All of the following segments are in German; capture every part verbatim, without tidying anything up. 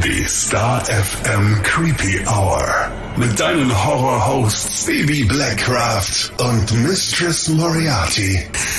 Die Star F M Creepy Hour mit deinen Horror-Hosts Baby Blackcraft und Mistress Moriarty.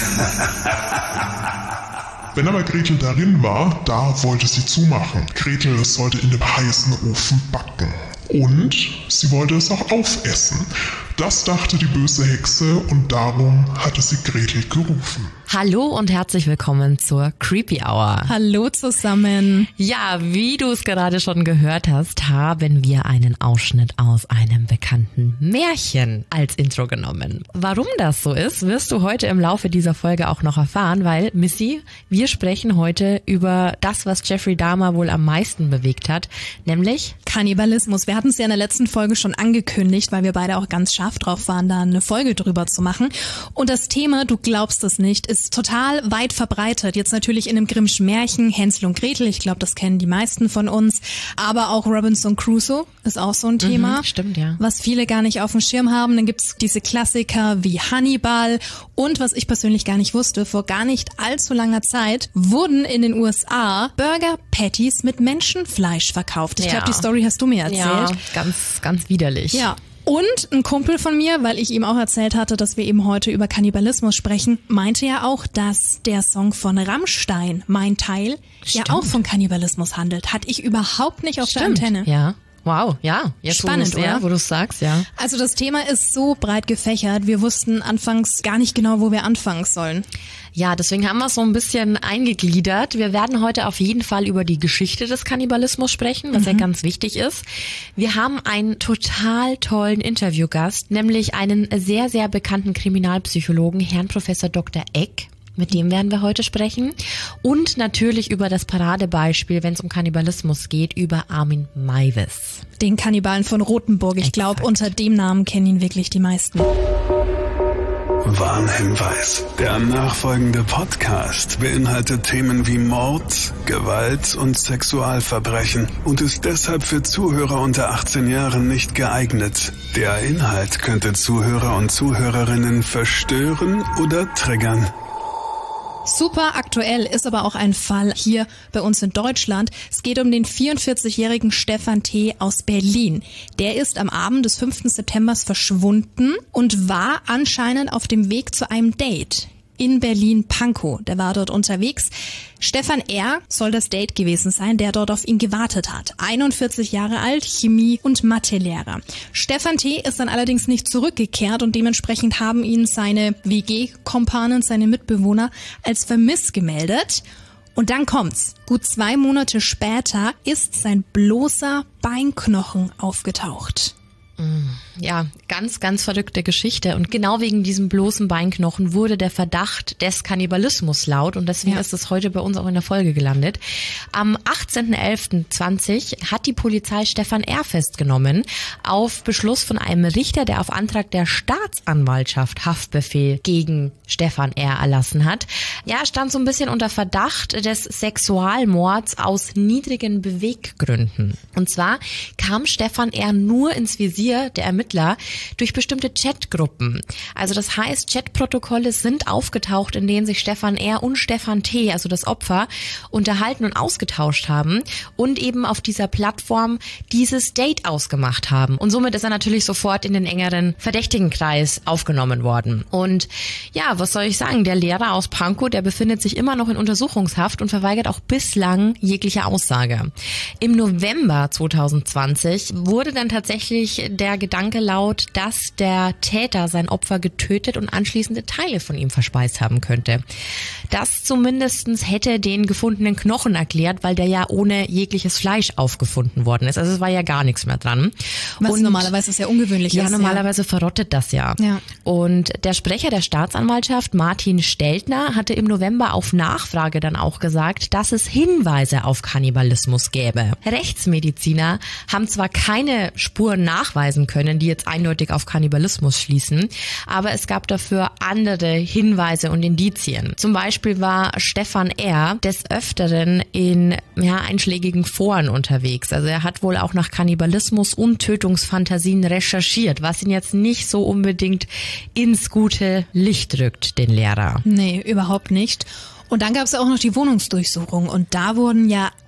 Wenn aber Gretel darin war, da wollte sie zumachen. Gretel sollte in dem heißen Ofen backen. Und sie wollte es auch aufessen. Das dachte die böse Hexe und darum hatte sie Gretel gerufen. Hallo und herzlich willkommen zur Creepy Hour. Hallo zusammen. Ja, wie du es gerade schon gehört hast, haben wir einen Ausschnitt aus einem bekannten Märchen als Intro genommen. Warum das so ist, wirst du heute im Laufe dieser Folge auch noch erfahren, weil, Missy, wir sprechen heute über das, was Jeffrey Dahmer wohl am meisten bewegt hat, nämlich Kannibalismus. Wir hatten es ja in der letzten Folge schon angekündigt, weil wir beide auch ganz scharf drauf waren, da eine Folge drüber zu machen. Und das Thema, du glaubst es nicht, ist total weit verbreitet. Jetzt natürlich in einem Grimmschen Märchen, Hänsel und Gretel, ich glaube, das kennen die meisten von uns. Aber auch Robinson Crusoe ist auch so ein Thema. Mhm, stimmt, ja. Was viele gar nicht auf dem Schirm haben. Dann gibt's diese Klassiker wie Hannibal. Und was ich persönlich gar nicht wusste, vor gar nicht allzu langer Zeit wurden in den U S A Burger Patties mit Menschenfleisch verkauft. Ich Ja. glaube, die Story hast du mir erzählt. ja, ganz, ganz widerlich. Ja. Und ein Kumpel von mir, weil ich ihm auch erzählt hatte, dass wir eben heute über Kannibalismus sprechen, meinte ja auch, dass der Song von Rammstein, Mein Teil, Stimmt. ja auch von Kannibalismus handelt. Hatte ich überhaupt nicht auf Stimmt. der Antenne. Ja. Wow, ja. Jetzt, Spannend, wo du's, ja, oder? wo du es sagst, ja. Also das Thema ist so breit gefächert, wir wussten anfangs gar nicht genau, wo wir anfangen sollen. Ja, deswegen haben wir es so ein bisschen eingegliedert. Wir werden heute auf jeden Fall über die Geschichte des Kannibalismus sprechen, was mhm. ja ganz wichtig ist. Wir haben einen total tollen Interviewgast, nämlich einen sehr, sehr bekannten Kriminalpsychologen, Herrn Professor Doktor Eck. Mit dem werden wir heute sprechen. Und natürlich über das Paradebeispiel, wenn es um Kannibalismus geht, über Armin Meiwes. Den Kannibalen von Rothenburg. Ich glaube, unter dem Namen kennen ihn wirklich die meisten. Warnhinweis. Der nachfolgende Podcast beinhaltet Themen wie Mord, Gewalt und Sexualverbrechen und ist deshalb für Zuhörer unter achtzehn Jahren nicht geeignet. Der Inhalt könnte Zuhörer und Zuhörerinnen verstören oder triggern. Super aktuell ist aber auch ein Fall hier bei uns in Deutschland. Es geht um den vierundvierzigjährigen Stefan T. aus Berlin. Der ist am Abend des fünften September verschwunden und war anscheinend auf dem Weg zu einem Date in Berlin-Pankow. Der war dort unterwegs. Stefan R. soll das Date gewesen sein, der dort auf ihn gewartet hat. einundvierzig Jahre alt, Chemie- und Mathelehrer. Stefan T. ist dann allerdings nicht zurückgekehrt und dementsprechend haben ihn seine W G-Kompanen, seine Mitbewohner, als vermisst gemeldet. Und dann kommt's. Gut zwei Monate später ist sein bloßer Beinknochen aufgetaucht. Ja, ganz, ganz verrückte Geschichte. Und genau wegen diesem bloßen Beinknochen wurde der Verdacht des Kannibalismus laut. Und deswegen ja. ist es heute bei uns auch in der Folge gelandet. Am achtzehnten elften zwanzig hat die Polizei Stefan R. festgenommen. Auf Beschluss von einem Richter, der auf Antrag der Staatsanwaltschaft Haftbefehl gegen Stefan R. erlassen hat. Ja, stand so ein bisschen unter Verdacht des Sexualmords aus niedrigen Beweggründen. Und zwar kam Stefan R. nur ins Visier der Ermittler durch bestimmte Chatgruppen. Also das heißt, Chatprotokolle sind aufgetaucht, in denen sich Stefan R. und Stefan T., also das Opfer, unterhalten und ausgetauscht haben und eben auf dieser Plattform dieses Date ausgemacht haben. Und somit ist er natürlich sofort in den engeren Verdächtigenkreis aufgenommen worden. Und ja, was soll ich sagen, der Lehrer aus Pankow, der befindet sich immer noch in Untersuchungshaft und verweigert auch bislang jegliche Aussage. Im November zweitausendzwanzig wurde dann tatsächlich der Gedanke laut, dass der Täter sein Opfer getötet und anschließende Teile von ihm verspeist haben könnte. Das zumindestens hätte den gefundenen Knochen erklärt, weil der ja ohne jegliches Fleisch aufgefunden worden ist. Also es war ja gar nichts mehr dran. Was und normalerweise sehr ungewöhnlich ja, ist. normalerweise ja. verrottet das ja. ja. Und der Sprecher der Staatsanwaltschaft, Martin Steltner, hatte im November auf Nachfrage dann auch gesagt, dass es Hinweise auf Kannibalismus gäbe. Rechtsmediziner haben zwar keine Spuren nachweisen können, die jetzt eindeutig auf Kannibalismus schließen, aber es gab dafür andere Hinweise und Indizien. Zum Beispiel war Stefan R. des Öfteren in ja, einschlägigen Foren unterwegs. Also er hat wohl auch nach Kannibalismus und Tötungsfantasien recherchiert, was ihn jetzt nicht so unbedingt ins gute Licht rückt, den Lehrer. Nee, überhaupt nicht. Und dann gab es auch noch die Wohnungsdurchsuchung und da wurden ja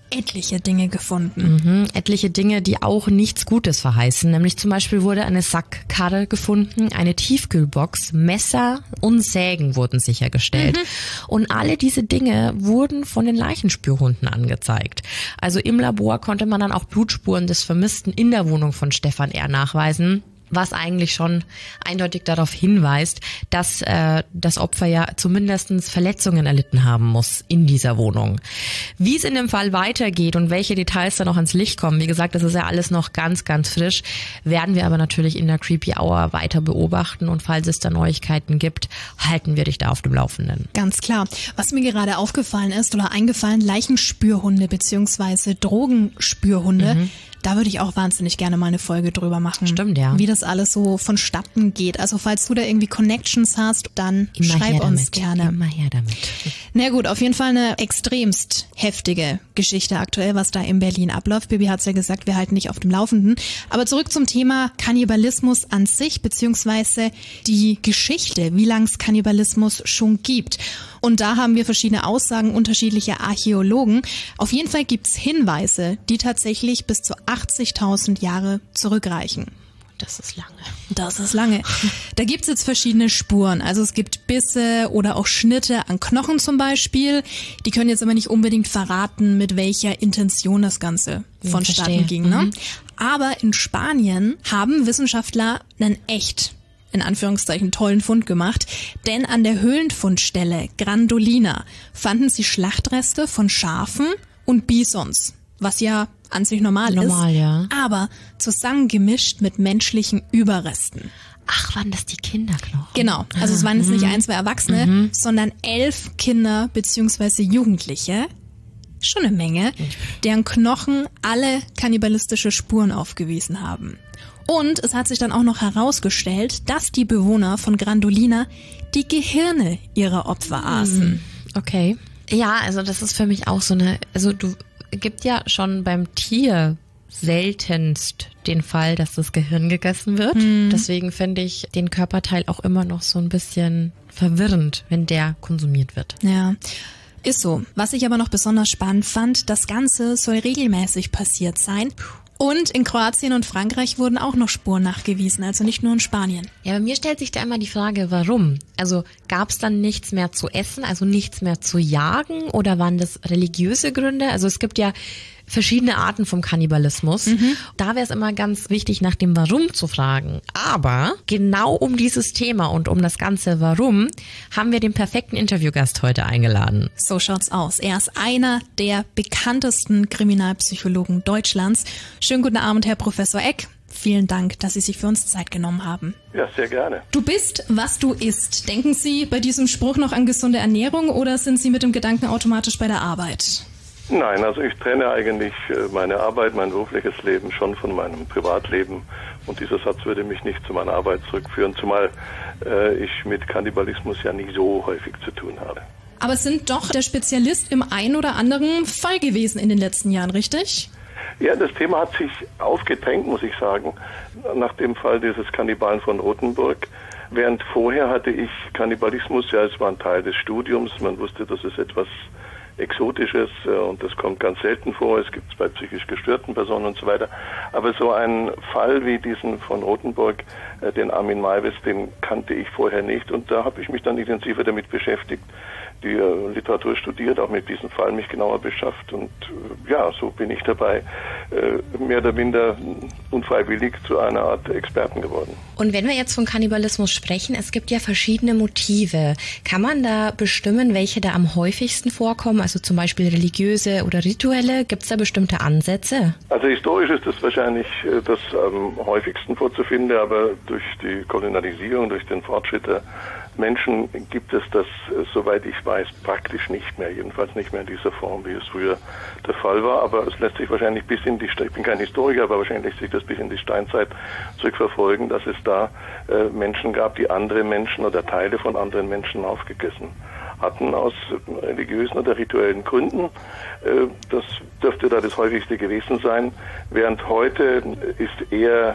etliche Dinge gefunden. Mhm, etliche Dinge, die auch nichts Gutes verheißen. Nämlich zum Beispiel wurde eine Sackkarre gefunden, eine Tiefkühlbox, Messer und Sägen wurden sichergestellt. Mhm. Und alle diese Dinge wurden von den Leichenspürhunden angezeigt. Also im Labor konnte man dann auch Blutspuren des Vermissten in der Wohnung von Stefan R. nachweisen, was eigentlich schon eindeutig darauf hinweist, dass äh, das Opfer ja zumindest Verletzungen erlitten haben muss in dieser Wohnung. Wie es in dem Fall weitergeht und welche Details da noch ans Licht kommen, wie gesagt, das ist ja alles noch ganz, ganz frisch, werden wir aber natürlich in der Creepy Hour weiter beobachten und falls es da Neuigkeiten gibt, halten wir dich da auf dem Laufenden. Ganz klar. Was mir gerade aufgefallen ist oder eingefallen, Leichenspürhunde beziehungsweise Drogenspürhunde, mhm. Da würde ich auch wahnsinnig gerne mal eine Folge drüber machen. Stimmt, ja. Wie das alles so vonstatten geht. Also falls du da irgendwie Connections hast, dann Immer schreib uns damit. gerne. Immer her damit. Na gut, auf jeden Fall eine extremst heftige Geschichte aktuell, was da in Berlin abläuft. Bibi hat's ja gesagt, wir halten dich auf dem Laufenden. Aber zurück zum Thema Kannibalismus an sich, beziehungsweise die Geschichte, wie lang es Kannibalismus schon gibt. Und da haben wir verschiedene Aussagen unterschiedlicher Archäologen. Auf jeden Fall gibt's Hinweise, die tatsächlich bis zu achtzigtausend Jahre zurückreichen. Das ist lange. Das ist lange. Da gibt's jetzt verschiedene Spuren. Also es gibt Bisse oder auch Schnitte an Knochen zum Beispiel. Die können jetzt aber nicht unbedingt verraten, mit welcher Intention das Ganze vonstatten ging. Ne? Mhm. Aber in Spanien haben Wissenschaftler einen echt in Anführungszeichen tollen Fund gemacht, denn an der Höhlenfundstelle Grandolina fanden sie Schlachtreste von Schafen und Bisons, was ja an sich normal, normal ist, ja. aber zusammengemischt mit menschlichen Überresten. Ach, waren das die Kinderknochen? Genau, also es waren jetzt nicht ein, zwei Erwachsene, mhm. sondern elf Kinder bzw. Jugendliche, schon eine Menge, deren Knochen alle kannibalistische Spuren aufgewiesen haben. Und es hat sich dann auch noch herausgestellt, dass die Bewohner von Grandolina die Gehirne ihrer Opfer aßen. Okay. Ja, also das ist für mich auch so eine, also du gibt ja schon beim Tier seltenst den Fall, dass das Gehirn gegessen wird. Mhm. Deswegen finde ich den Körperteil auch immer noch so ein bisschen verwirrend, wenn der konsumiert wird. Ja. Ist so. Was ich aber noch besonders spannend fand, das Ganze soll regelmäßig passiert sein. Und in Kroatien und Frankreich wurden auch noch Spuren nachgewiesen, also nicht nur in Spanien. Ja, bei mir stellt sich da immer die Frage, warum? Also gab es dann nichts mehr zu essen, also nichts mehr zu jagen oder waren das religiöse Gründe? Also es gibt ja verschiedene Arten vom Kannibalismus. Mhm. Da wäre es immer ganz wichtig, nach dem Warum zu fragen. Aber genau um dieses Thema und um das ganze Warum haben wir den perfekten Interviewgast heute eingeladen. So schaut's aus. Er ist einer der bekanntesten Kriminalpsychologen Deutschlands. Schönen guten Abend, Herr Professor Eck. Vielen Dank, dass Sie sich für uns Zeit genommen haben. Ja, sehr gerne. Du bist, was du isst. Denken Sie bei diesem Spruch noch an gesunde Ernährung oder sind Sie mit dem Gedanken automatisch bei der Arbeit? Nein, also ich trenne eigentlich meine Arbeit, mein berufliches Leben schon von meinem Privatleben und dieser Satz würde mich nicht zu meiner Arbeit zurückführen, zumal äh, ich mit Kannibalismus ja nicht so häufig zu tun habe. Aber sind doch der Spezialist im einen oder anderen Fall gewesen in den letzten Jahren, richtig? Ja, das Thema hat sich aufgedrängt, muss ich sagen, nach dem Fall dieses Kannibalen von Rothenburg. Während vorher hatte ich Kannibalismus, ja, es war ein Teil des Studiums, man wusste, das ist etwas Exotisches und das kommt ganz selten vor. Es gibt es bei psychisch gestörten Personen und so weiter. Aber so ein Fall wie diesen von Rothenburg, den Armin Maivis, den kannte ich vorher nicht und da habe ich mich dann intensiver damit beschäftigt, die Literatur studiert, auch mit diesem Fall mich genauer beschäftigt und ja, so bin ich dabei mehr oder minder unfreiwillig zu einer Art Experten geworden. Und wenn wir jetzt von Kannibalismus sprechen, es gibt ja verschiedene Motive. Kann man da bestimmen, welche da am häufigsten vorkommen, also zum Beispiel religiöse oder rituelle? Gibt es da bestimmte Ansätze? Also historisch ist das wahrscheinlich das am häufigsten vorzufinden, aber durch die Kolonialisierung, durch den Fortschritt der Menschen gibt es das, soweit ich weiß, praktisch nicht mehr. Jedenfalls nicht mehr in dieser Form, wie es früher der Fall war. Aber es lässt sich wahrscheinlich bis in die, ich bin kein Historiker, aber wahrscheinlich lässt sich das bis in die Steinzeit zurückverfolgen, dass es da äh, Menschen gab, die andere Menschen oder Teile von anderen Menschen aufgegessen hatten aus religiösen oder rituellen Gründen. Äh, das dürfte da das häufigste gewesen sein. Während heute ist eher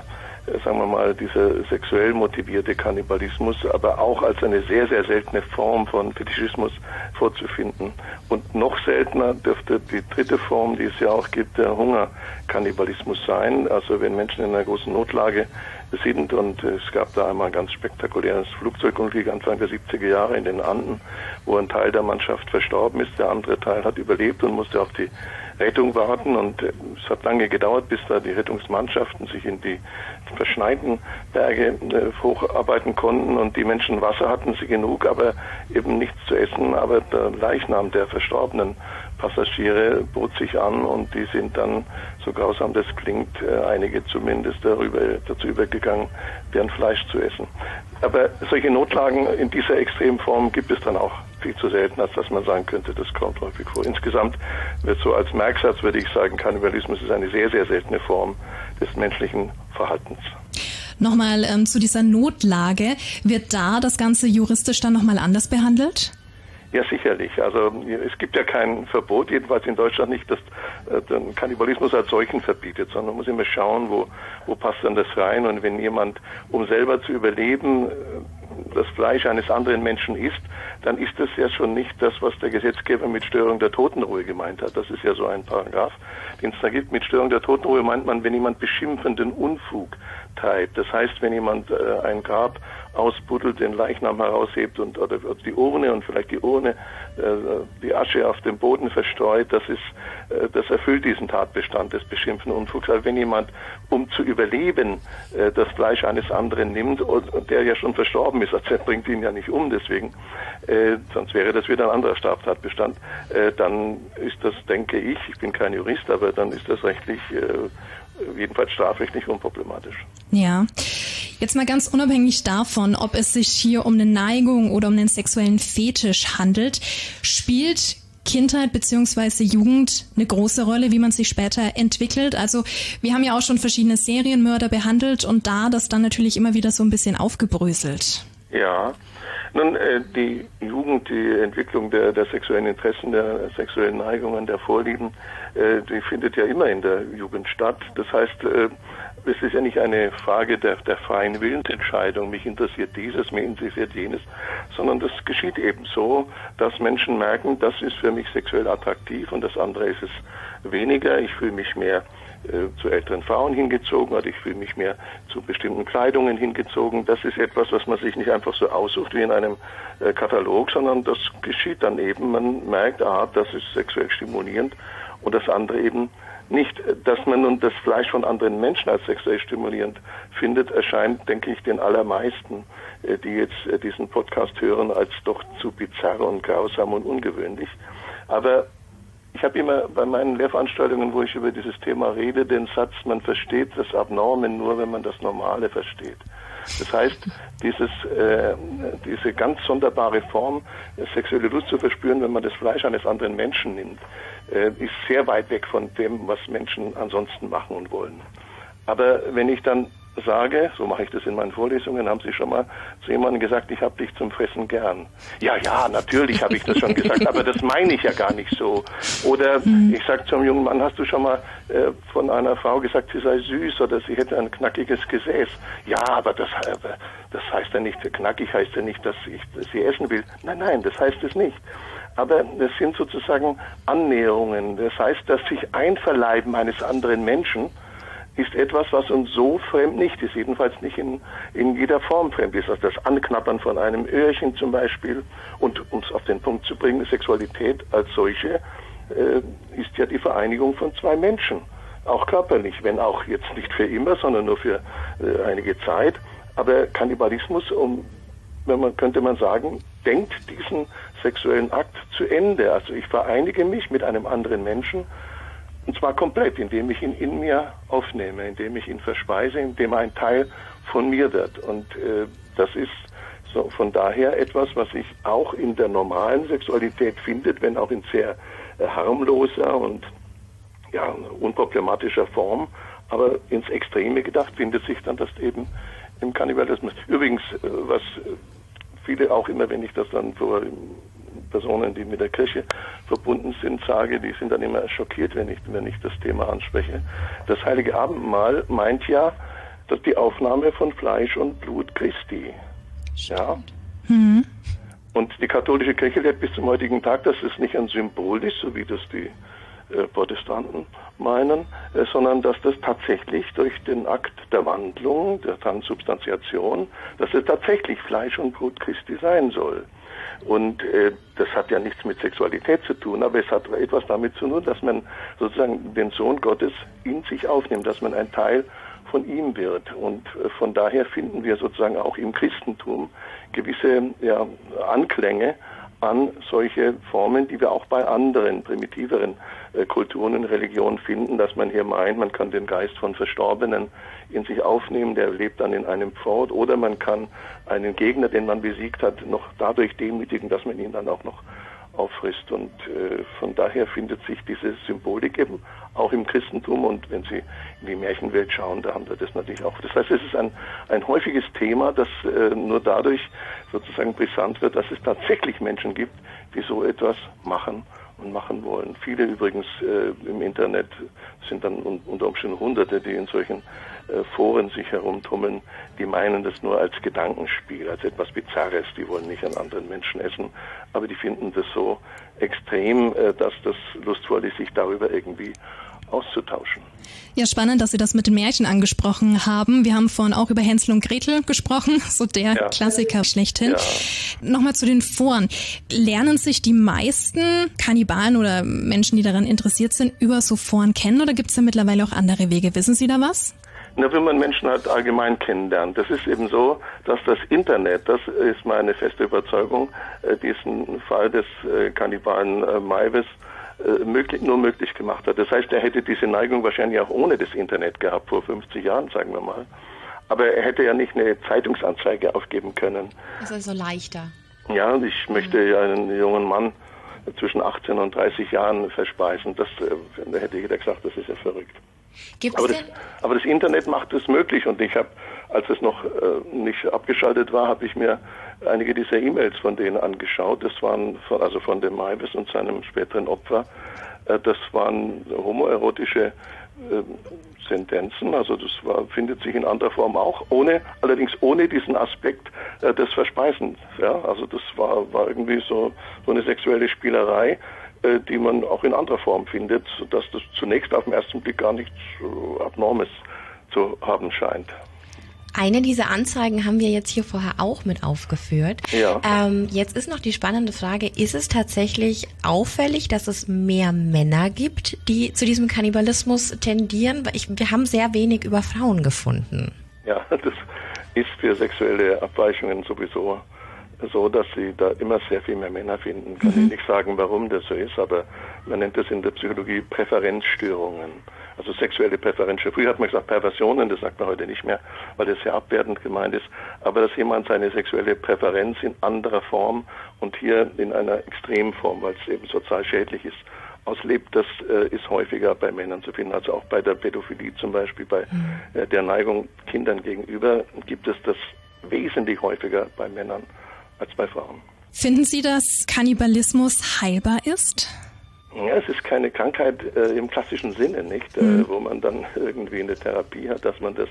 sagen wir mal, dieser sexuell motivierte Kannibalismus, aber auch als eine sehr, sehr seltene Form von Fetischismus vorzufinden. Und noch seltener dürfte die dritte Form, die es ja auch gibt, der Hungerkannibalismus sein. Also wenn Menschen in einer großen Notlage sind, und es gab da einmal ein ganz spektakuläres Flugzeugunglück Anfang der siebziger Jahre in den Anden, wo ein Teil der Mannschaft verstorben ist, der andere Teil hat überlebt und musste auf die Rettung warten, und es hat lange gedauert, bis da die Rettungsmannschaften sich in die verschneiten Berge äh, hocharbeiten konnten, und die Menschen Wasser hatten sie genug, aber eben nichts zu essen. Aber der Leichnam der verstorbenen Passagiere bot sich an, und die sind dann, so grausam das klingt, äh, einige zumindest darüber, dazu übergegangen, deren Fleisch zu essen. Aber solche Notlagen in dieser Extremform gibt es dann auch viel zu selten, als dass man sagen könnte, das kommt häufig vor. Insgesamt wird so als Merksatz, würde ich sagen, Kannibalismus ist eine sehr, sehr seltene Form des menschlichen Verhaltens. Nochmal ähm, zu dieser Notlage. Wird da das Ganze juristisch dann nochmal anders behandelt? Ja, sicherlich. Also es gibt ja kein Verbot, jedenfalls in Deutschland nicht, das äh, den Kannibalismus als solchen verbietet, sondern man muss immer schauen, wo, wo passt dann das rein. Und wenn jemand, um selber zu überleben, das Fleisch eines anderen Menschen isst, dann ist das ja schon nicht das, was der Gesetzgeber mit Störung der Totenruhe gemeint hat. Das ist ja so ein Paragraph, den es da gibt. Mit Störung der Totenruhe meint man, wenn jemand beschimpfenden Unfug treibt. Das heißt, wenn jemand äh, ein Grab ausbuddelt, den Leichnam heraushebt und oder die Urne und vielleicht die Urne, äh, die Asche auf dem Boden verstreut, das ist, äh, das erfüllt diesen Tatbestand des beschimpften Unfugs. Also wenn jemand, um zu überleben, äh, das Fleisch eines anderen nimmt, und, und der ja schon verstorben ist, also er bringt ihn ja nicht um, deswegen, äh, sonst wäre das wieder ein anderer Straftatbestand, äh, dann ist das, denke ich, ich bin kein Jurist, aber dann ist das rechtlich, äh, jedenfalls strafrechtlich unproblematisch. Ja. Jetzt mal ganz unabhängig davon, ob es sich hier um eine Neigung oder um einen sexuellen Fetisch handelt, spielt Kindheit bzw. Jugend eine große Rolle, wie man sich später entwickelt. Also wir haben ja auch schon verschiedene Serienmörder behandelt und da das dann natürlich immer wieder so ein bisschen aufgebröselt. Ja, nun äh, die Jugend, die Entwicklung der, der sexuellen Interessen, der sexuellen Neigungen, der Vorlieben, äh, die findet ja immer in der Jugend statt. Das heißt, äh, es ist ja nicht eine Frage der, der freien Willensentscheidung, mich interessiert dieses, mich interessiert jenes, sondern das geschieht eben so, dass Menschen merken, das ist für mich sexuell attraktiv und das andere ist es weniger. Ich fühle mich mehr äh, zu älteren Frauen hingezogen oder ich fühle mich mehr zu bestimmten Kleidungen hingezogen. Das ist etwas, was man sich nicht einfach so aussucht wie in einem äh, Katalog, sondern das geschieht dann eben. Man merkt, ah, das ist sexuell stimulierend und das andere eben nicht. Dass man nun das Fleisch von anderen Menschen als sexuell stimulierend findet, erscheint, denke ich, den allermeisten, die jetzt diesen Podcast hören, als doch zu bizarr und grausam und ungewöhnlich. Aber ich habe immer bei meinen Lehrveranstaltungen, wo ich über dieses Thema rede, den Satz, man versteht das Abnorme nur, wenn man das Normale versteht. Das heißt, dieses, äh, diese ganz sonderbare Form, sexuelle Lust zu verspüren, wenn man das Fleisch eines anderen Menschen nimmt, äh, ist sehr weit weg von dem, was Menschen ansonsten machen und wollen. Aber wenn ich dann sage, so mache ich das in meinen Vorlesungen, haben Sie schon mal zu jemandem gesagt, ich habe dich zum Fressen gern. Ja, ja, natürlich habe ich das schon gesagt, aber das meine ich ja gar nicht so. Oder mhm. ich sage zum jungen Mann, hast du schon mal äh, von einer Frau gesagt, sie sei süß oder sie hätte ein knackiges Gesäß. Ja, aber das, aber das heißt ja nicht, knackig heißt ja nicht, dass ich dass sie essen will. Nein, nein, das heißt es nicht. Aber das sind sozusagen Annäherungen. Das heißt, dass sich Einverleiben eines anderen Menschen ist etwas, was uns so fremd nicht ist, jedenfalls nicht in, in jeder Form fremd ist. Also das Anknabbern von einem Öhrchen zum Beispiel und um es auf den Punkt zu bringen, Sexualität als solche äh, ist ja die Vereinigung von zwei Menschen, auch körperlich, wenn auch jetzt nicht für immer, sondern nur für äh, einige Zeit. Aber Kannibalismus, um, wenn man, könnte man sagen, denkt diesen sexuellen Akt zu Ende. Also ich vereinige mich mit einem anderen Menschen, und zwar komplett, indem ich ihn in mir aufnehme, indem ich ihn verspeise, indem er ein Teil von mir wird. Und äh, das ist so von daher etwas, was sich auch in der normalen Sexualität findet, wenn auch in sehr äh, harmloser und ja, unproblematischer Form. Aber ins Extreme gedacht findet sich dann das eben im Kannibalismus. Übrigens, äh, was viele auch immer, wenn ich das dann vor Personen, die mit der Kirche verbunden sind, sage, die sind dann immer schockiert, wenn ich, wenn ich das Thema anspreche. Das Heilige Abendmahl meint ja, das ist die Aufnahme von Fleisch und Blut Christi. Ja. Mhm. Und die katholische Kirche lehrt bis zum heutigen Tag, dass es nicht ein Symbol ist, so wie das die äh, Protestanten meinen, äh, sondern dass das tatsächlich durch den Akt der Wandlung, der Transubstantiation, dass es tatsächlich Fleisch und Blut Christi sein soll. Und äh, das hat ja nichts mit Sexualität zu tun, aber es hat etwas damit zu tun, dass man sozusagen den Sohn Gottes in sich aufnimmt, dass man ein Teil von ihm wird. Und äh, von daher finden wir sozusagen auch im Christentum gewisse ja, Anklänge an solche Formen, die wir auch bei anderen primitiveren äh, Kulturen und Religionen finden, dass man hier meint, man kann den Geist von Verstorbenen in sich aufnehmen, der lebt dann in einem fort, oder man kann einen Gegner, den man besiegt hat, noch dadurch demütigen, dass man ihn dann auch noch auffrisst. Und äh, von daher findet sich diese Symbolik eben auch im Christentum, und wenn Sie in die Märchenwelt schauen, da haben wir das natürlich auch. Das heißt, es ist ein, ein häufiges Thema, das äh, nur dadurch sozusagen brisant wird, dass es tatsächlich Menschen gibt, die so etwas machen und machen wollen. Viele übrigens äh, im Internet sind dann un unter Umständen Hunderte, die in solchen äh, Foren sich herumtummeln, die meinen das nur als Gedankenspiel, als etwas Bizarres. Die wollen nicht an anderen Menschen essen, aber die finden das so extrem, äh, dass das lustvoll ist, sich darüber irgendwie auszutauschen. Ja, spannend, dass Sie das mit den Märchen angesprochen haben. Wir haben vorhin auch über Hänsel und Gretel gesprochen, so der ja. Klassiker schlechthin. Ja. Nochmal zu den Foren. Lernen sich die meisten Kannibalen oder Menschen, die daran interessiert sind, über so Foren kennen, oder gibt es da mittlerweile auch andere Wege? Wissen Sie da was? Na, wenn man Menschen halt allgemein kennenlernt. Das ist eben so, dass das Internet, das ist meine feste Überzeugung, diesen Fall des Kannibalen Maivis möglich, nur möglich gemacht hat. Das heißt, er hätte diese Neigung wahrscheinlich auch ohne das Internet gehabt, vor fünfzig Jahren, sagen wir mal. Aber er hätte ja nicht eine Zeitungsanzeige aufgeben können. Das ist also leichter. Ja, und ich möchte ja einen jungen Mann zwischen achtzehn und dreißig Jahren verspeisen. Das da hätte jeder gesagt, das ist ja verrückt. Gibt's aber, denn? Das, aber das Internet macht es möglich, und ich habe, als es noch äh, nicht abgeschaltet war, habe ich mir einige dieser E-Mails von denen angeschaut. Das waren von, also von dem Maivis und seinem späteren Opfer. Äh, das waren homoerotische äh, Sentenzen. Also das war, findet sich in anderer Form auch, ohne, allerdings ohne diesen Aspekt äh, des Verspeisens. Ja, also das war, war irgendwie so, so eine sexuelle Spielerei, äh, die man auch in anderer Form findet, sodass das zunächst auf den ersten Blick gar nichts äh, Abnormes zu haben scheint. Eine dieser Anzeigen haben wir jetzt hier vorher auch mit aufgeführt. Ja. Ähm, jetzt ist noch die spannende Frage, ist es tatsächlich auffällig, dass es mehr Männer gibt, die zu diesem Kannibalismus tendieren? Weil ich, wir haben sehr wenig über Frauen gefunden. Ja, das ist für sexuelle Abweichungen sowieso so, dass sie da immer sehr viel mehr Männer finden. Kann mhm. ich nicht sagen, warum das so ist, aber man nennt das in der Psychologie Präferenzstörungen. Also sexuelle Präferenzen. Früher hat man gesagt Perversionen, das sagt man heute nicht mehr, weil das sehr abwertend gemeint ist. Aber dass jemand seine sexuelle Präferenz in anderer Form und hier in einer Extremform, weil es eben sozial schädlich ist, auslebt, das äh, ist häufiger bei Männern zu finden. Also auch bei der Pädophilie zum Beispiel, bei mhm. äh, der Neigung Kindern gegenüber, gibt es das wesentlich häufiger bei Männern als bei Frauen. Finden Sie, dass Kannibalismus heilbar ist? Ja, es ist keine Krankheit äh, im klassischen Sinne, nicht, äh, mhm. wo man dann irgendwie eine Therapie hat, dass man das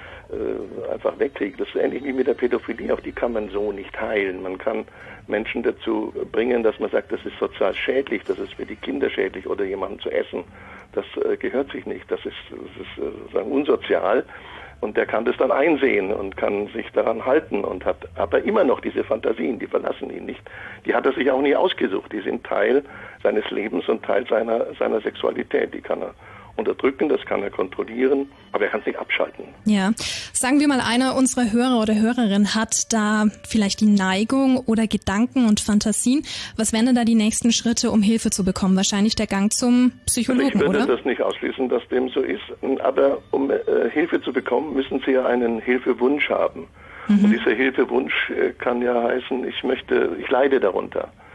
äh, einfach wegkriegt. Das ist ähnlich wie mit der Pädophilie, auch die kann man so nicht heilen. Man kann Menschen dazu bringen, dass man sagt, das ist sozial schädlich, das ist für die Kinder schädlich, oder jemanden zu essen. Das äh, gehört sich nicht, das ist, das ist äh, sozusagen unsozial. Und der kann das dann einsehen und kann sich daran halten und hat aber immer noch diese Fantasien, die verlassen ihn nicht. Die hat er sich auch nie ausgesucht. Die sind Teil seines Lebens und Teil seiner, seiner Sexualität. Die kann er unterdrücken, das kann er kontrollieren, aber er kann es nicht abschalten. Ja, sagen wir mal, einer unserer Hörer oder Hörerin hat da vielleicht die Neigung oder Gedanken und Fantasien. Was wären denn da die nächsten Schritte, um Hilfe zu bekommen? Wahrscheinlich der Gang zum Psychologen, ich würde oder? das nicht ausschließen, dass dem so ist, aber um äh, Hilfe zu bekommen, müssen Sie ja einen Hilfewunsch haben. Mhm. Und dieser Hilfewunsch äh, kann ja heißen, ich möchte, ich leide darunter.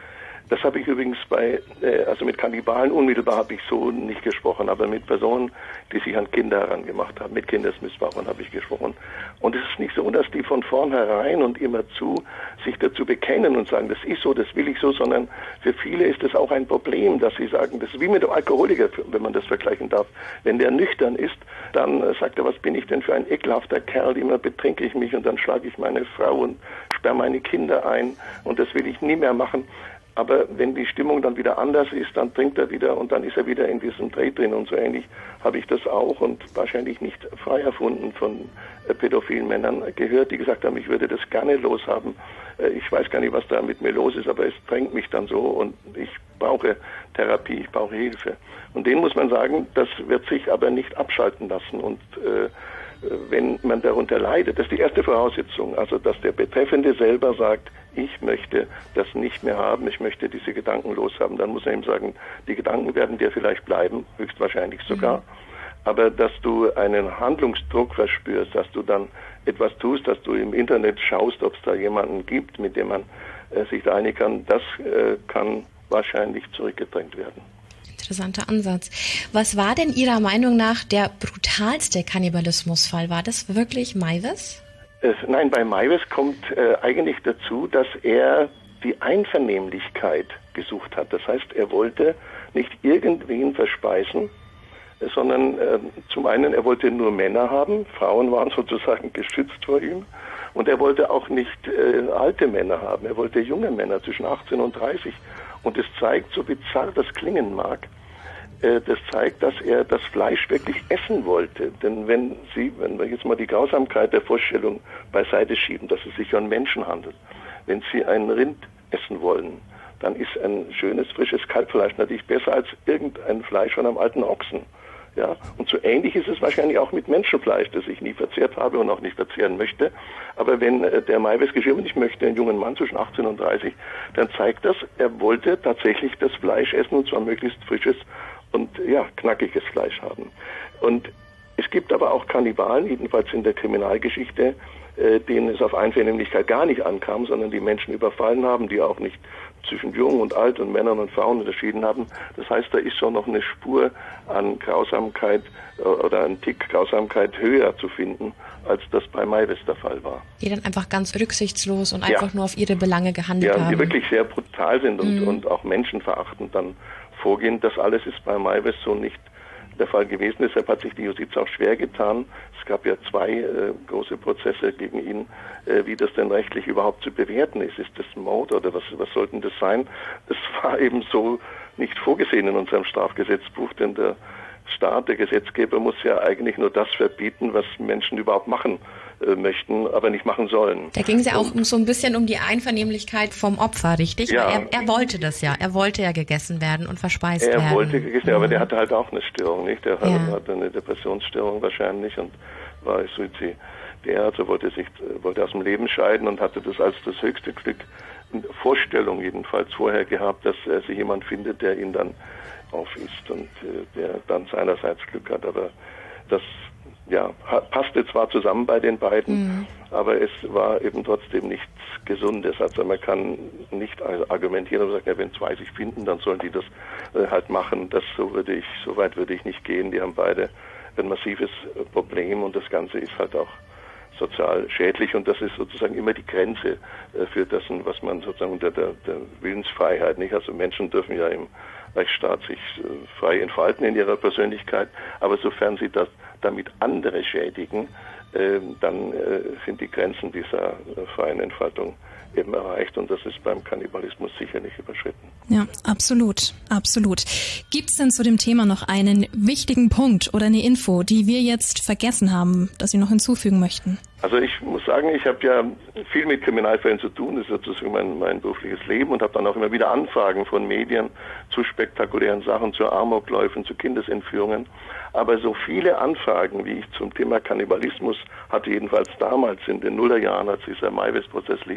Das habe ich übrigens bei, äh, also mit Kannibalen unmittelbar habe ich so nicht gesprochen, aber mit Personen, die sich an Kinder herangemacht haben, mit Kindesmissbrauchern habe ich gesprochen. Und es ist nicht so, dass die von vornherein und immerzu sich dazu bekennen und sagen, das ist so, das will ich so, sondern für viele ist es auch ein Problem, dass sie sagen, das ist wie mit dem Alkoholiker, wenn man das vergleichen darf. Wenn der nüchtern ist, dann äh, sagt er, was bin ich denn für ein ekelhafter Kerl, immer betrinke ich mich und dann schlage ich meine Frau und sperre meine Kinder ein und das will ich nie mehr machen. Aber wenn die Stimmung dann wieder anders ist, dann trinkt er wieder und dann ist er wieder in diesem Dreh drin. Und so ähnlich habe ich das auch und wahrscheinlich nicht frei erfunden von äh, pädophilen Männern gehört, die gesagt haben, ich würde das gerne loshaben. Äh, ich weiß gar nicht, was da mit mir los ist, aber es drängt mich dann so und ich brauche Therapie, ich brauche Hilfe. Und denen muss man sagen, das wird sich aber nicht abschalten lassen. Und äh, wenn man darunter leidet, das ist die erste Voraussetzung, also dass der Betreffende selber sagt, ich möchte das nicht mehr haben, ich möchte diese Gedanken loshaben, dann muss er ihm sagen, die Gedanken werden dir vielleicht bleiben, höchstwahrscheinlich sogar, mhm. aber dass du einen Handlungsdruck verspürst, dass du dann etwas tust, dass du im Internet schaust, ob es da jemanden gibt, mit dem man äh, sich da einigen kann, das äh, kann wahrscheinlich zurückgedrängt werden. Interessanter Ansatz. Was war denn Ihrer Meinung nach der brutalste Kannibalismusfall? War das wirklich Meiwes? Es, nein, bei Meiwes kommt äh, eigentlich dazu, dass er die Einvernehmlichkeit gesucht hat. Das heißt, er wollte nicht irgendwen verspeisen, äh, sondern äh, zum einen, er wollte nur Männer haben. Frauen waren sozusagen geschützt vor ihm. Und er wollte auch nicht äh, alte Männer haben. Er wollte junge Männer zwischen achtzehn und dreißig. Und es zeigt, so bizarr das klingen mag, äh, das zeigt, dass er das Fleisch wirklich essen wollte. Denn wenn Sie, wenn wir jetzt mal die Grausamkeit der Vorstellung beiseite schieben, dass es sich um Menschen handelt, wenn Sie ein Rind essen wollen, dann ist ein schönes, frisches Kalbfleisch natürlich besser als irgendein Fleisch von einem alten Ochsen. Ja, und so ähnlich ist es wahrscheinlich auch mit Menschenfleisch, das ich nie verzehrt habe und auch nicht verzehren möchte. Aber wenn äh, der Meiwes geschrieben hat, ich möchte einen jungen Mann zwischen achtzehn und dreißig, dann zeigt das, er wollte tatsächlich das Fleisch essen und zwar möglichst frisches und ja, knackiges Fleisch haben. Und es gibt aber auch Kannibalen, jedenfalls in der Kriminalgeschichte, äh, denen es auf Einvernehmlichkeit gar nicht ankam, sondern die Menschen überfallen haben, die auch nicht zwischen Jung und Alt und Männern und Frauen unterschieden haben. Das heißt, da ist schon noch eine Spur an Grausamkeit äh, oder ein Tick Grausamkeit höher zu finden, als das bei Meiwes der Fall war. Die dann einfach ganz rücksichtslos und einfach ja. nur auf ihre Belange gehandelt ja, haben. Ja, die wirklich sehr brutal sind und, mhm. und auch menschenverachtend dann vorgehen. Das alles ist bei Meiwes so nicht der Fall gewesen. Deshalb hat sich die Justiz auch schwer getan. Es gab ja zwei äh, große Prozesse gegen ihn, äh, wie das denn rechtlich überhaupt zu bewerten ist. Ist das Mord oder was, was sollten das sein? Das war eben so nicht vorgesehen in unserem Strafgesetzbuch, denn der Staat, der Gesetzgeber, muss ja eigentlich nur das verbieten, was Menschen überhaupt machen äh, möchten, aber nicht machen sollen. Da ging es ja auch um, so ein bisschen um die Einvernehmlichkeit vom Opfer, richtig? Ja. Weil er, er wollte das ja. Er wollte ja gegessen werden und verspeist er werden. Er wollte gegessen, mhm. aber der hatte halt auch eine Störung, nicht? Der ja. hatte eine Depressionsstörung wahrscheinlich und war suizidär, also wollte sich, wollte aus dem Leben scheiden und hatte das als das höchste Glück, in Vorstellung jedenfalls vorher gehabt, dass er sich jemand findet, der ihn dann aufisst und äh, der dann seinerseits Glück hat. Aber das ja, passte zwar zusammen bei den beiden, mhm. aber es war eben trotzdem nichts Gesundes. Also man kann nicht argumentieren und sagen, ja, wenn zwei sich finden, dann sollen die das äh, halt machen. Das so würde ich, so weit würde ich nicht gehen. Die haben beide ein massives Problem und das Ganze ist halt auch sozial schädlich und das ist sozusagen immer die Grenze äh, für dessen, was man sozusagen unter der, der Willensfreiheit, nicht? Also Menschen dürfen ja im Rechtsstaat sich äh, frei entfalten in ihrer Persönlichkeit, aber sofern sie das damit andere schädigen, äh, dann äh, sind die Grenzen dieser äh, freien Entfaltung eben erreicht und das ist beim Kannibalismus sicherlich überschritten. Ja, absolut, absolut. Gibt es denn zu dem Thema noch einen wichtigen Punkt oder eine Info, die wir jetzt vergessen haben, dass Sie noch hinzufügen möchten? Also ich muss sagen, ich habe ja viel mit Kriminalfällen zu tun, das ist sozusagen mein, mein berufliches Leben und habe dann auch immer wieder Anfragen von Medien zu spektakulären Sachen, zu Amokläufen, zu Kindesentführungen. Aber so viele Anfragen, wie ich zum Thema Kannibalismus hatte, jedenfalls damals in den Nullerjahren, als dieser Meiwes-Prozess lief,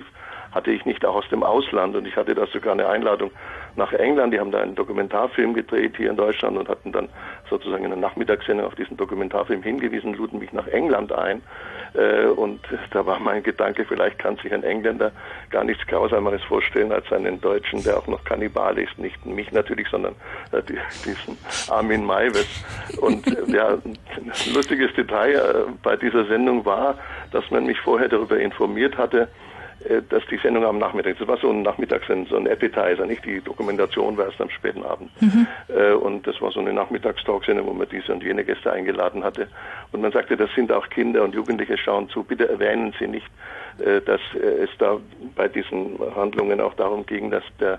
hatte ich nicht auch aus dem Ausland. Und ich hatte da sogar eine Einladung nach England. Die haben da einen Dokumentarfilm gedreht hier in Deutschland und hatten dann sozusagen in einer Nachmittagssendung auf diesen Dokumentarfilm hingewiesen, luden mich nach England ein. Und da war mein Gedanke, vielleicht kann sich ein Engländer gar nichts Grausameres vorstellen als einen Deutschen, der auch noch Kannibal ist. Nicht mich natürlich, sondern diesen Armin Maivis. Und ja, ein lustiges Detail bei dieser Sendung war, dass man mich vorher darüber informiert hatte, dass die Sendung am Nachmittag, das war so ein Nachmittagssendung, so ein Appetizer, nicht die Dokumentation war erst am späten Abend. Mhm. Und das war so eine Nachmittagstalksendung, wo man diese und jene Gäste eingeladen hatte. Und man sagte, das sind auch Kinder und Jugendliche, schauen zu, bitte erwähnen Sie nicht, dass es da bei diesen Handlungen auch darum ging, dass der,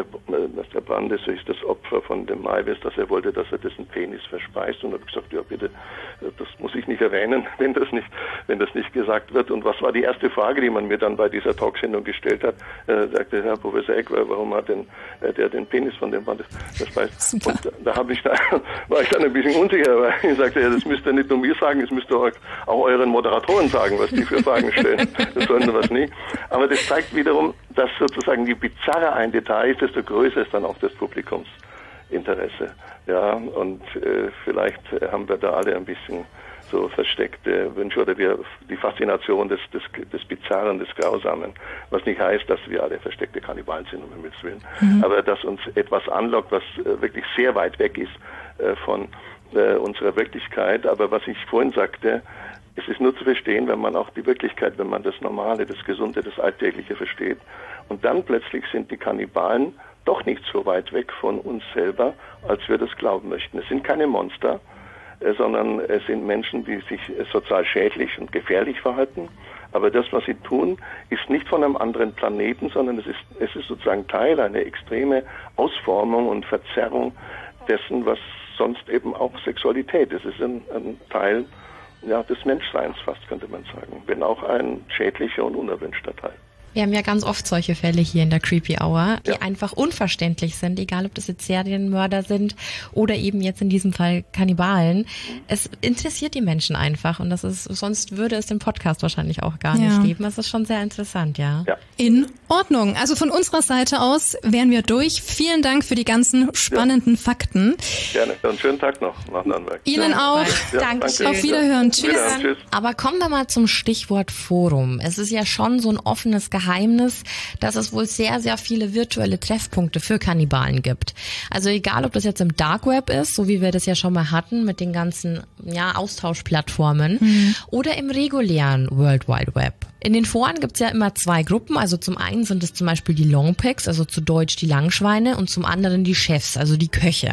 dass der Brandes ist das Opfer von dem Maivis, dass er wollte, dass er dessen Penis verspeist. Und habe gesagt, ja bitte, das muss ich nicht erwähnen, wenn das nicht, wenn das nicht gesagt wird. Und was war die erste Frage, die man mir dann bei dieser Talksendung gestellt hat? Er sagte, Herr Professor Eck, warum hat denn der den Penis von dem Brandes verspeist? Super. Und da habe ich da, war ich dann ein bisschen unsicher, weil ich sagte, ja, das müsst ihr nicht nur mir sagen, das müsst ihr auch, auch euren Moderatoren sagen, was die für Fragen stellen. Das sollen sie was nie. Aber das zeigt wiederum, dass sozusagen je bizarrer ein Detail ist, desto größer ist dann auch das Publikumsinteresse. Ja, und äh, vielleicht haben wir da alle ein bisschen so versteckte Wünsche oder wir die Faszination des, des, des Bizarren, des Grausamen, was nicht heißt, dass wir alle versteckte Kannibalen sind, um Himmels Willen, mhm. aber dass uns etwas anlockt, was äh, wirklich sehr weit weg ist äh, von äh, unserer Wirklichkeit. Aber was ich vorhin sagte, es ist nur zu verstehen, wenn man auch die Wirklichkeit, wenn man das Normale, das Gesunde, das Alltägliche versteht. Und dann plötzlich sind die Kannibalen doch nicht so weit weg von uns selber, als wir das glauben möchten. Es sind keine Monster, sondern es sind Menschen, die sich sozial schädlich und gefährlich verhalten. Aber das, was sie tun, ist nicht von einem anderen Planeten, sondern es ist, es ist sozusagen Teil einer extreme Ausformung und Verzerrung dessen, was sonst eben auch Sexualität ist. Es ist ein, ein Teil ja, des Menschseins fast, könnte man sagen, wenn auch ein schädlicher und unerwünschter Teil. Wir haben ja ganz oft solche Fälle hier in der Creepy Hour, die ja. einfach unverständlich sind, egal ob das jetzt Serienmörder sind oder eben jetzt in diesem Fall Kannibalen. Es interessiert die Menschen einfach und das ist, sonst würde es den Podcast wahrscheinlich auch gar nicht ja. geben. Das ist schon sehr interessant, ja. ja. In Ordnung. Also von unserer Seite aus wären wir durch. Vielen Dank für die ganzen spannenden ja. Fakten. Gerne. Und schönen Tag noch nach Nürnberg. Ihnen ja. auch. Ja, Dankeschön. Auf Wiederhören. Tschüss. Wiederhören. Tschüss. Aber kommen wir mal zum Stichwort Forum. Es ist ja schon so ein offenes Geheimnis, dass es wohl sehr, sehr viele virtuelle Treffpunkte für Kannibalen gibt. Also egal, ob das jetzt im Dark Web ist, so wie wir das ja schon mal hatten mit den ganzen ja, Austauschplattformen, mhm. oder im regulären World Wide Web. In den Foren gibt's ja immer zwei Gruppen, also zum einen sind es zum Beispiel die Longpigs, also zu Deutsch die Langschweine, und zum anderen die Chefs, also die Köche.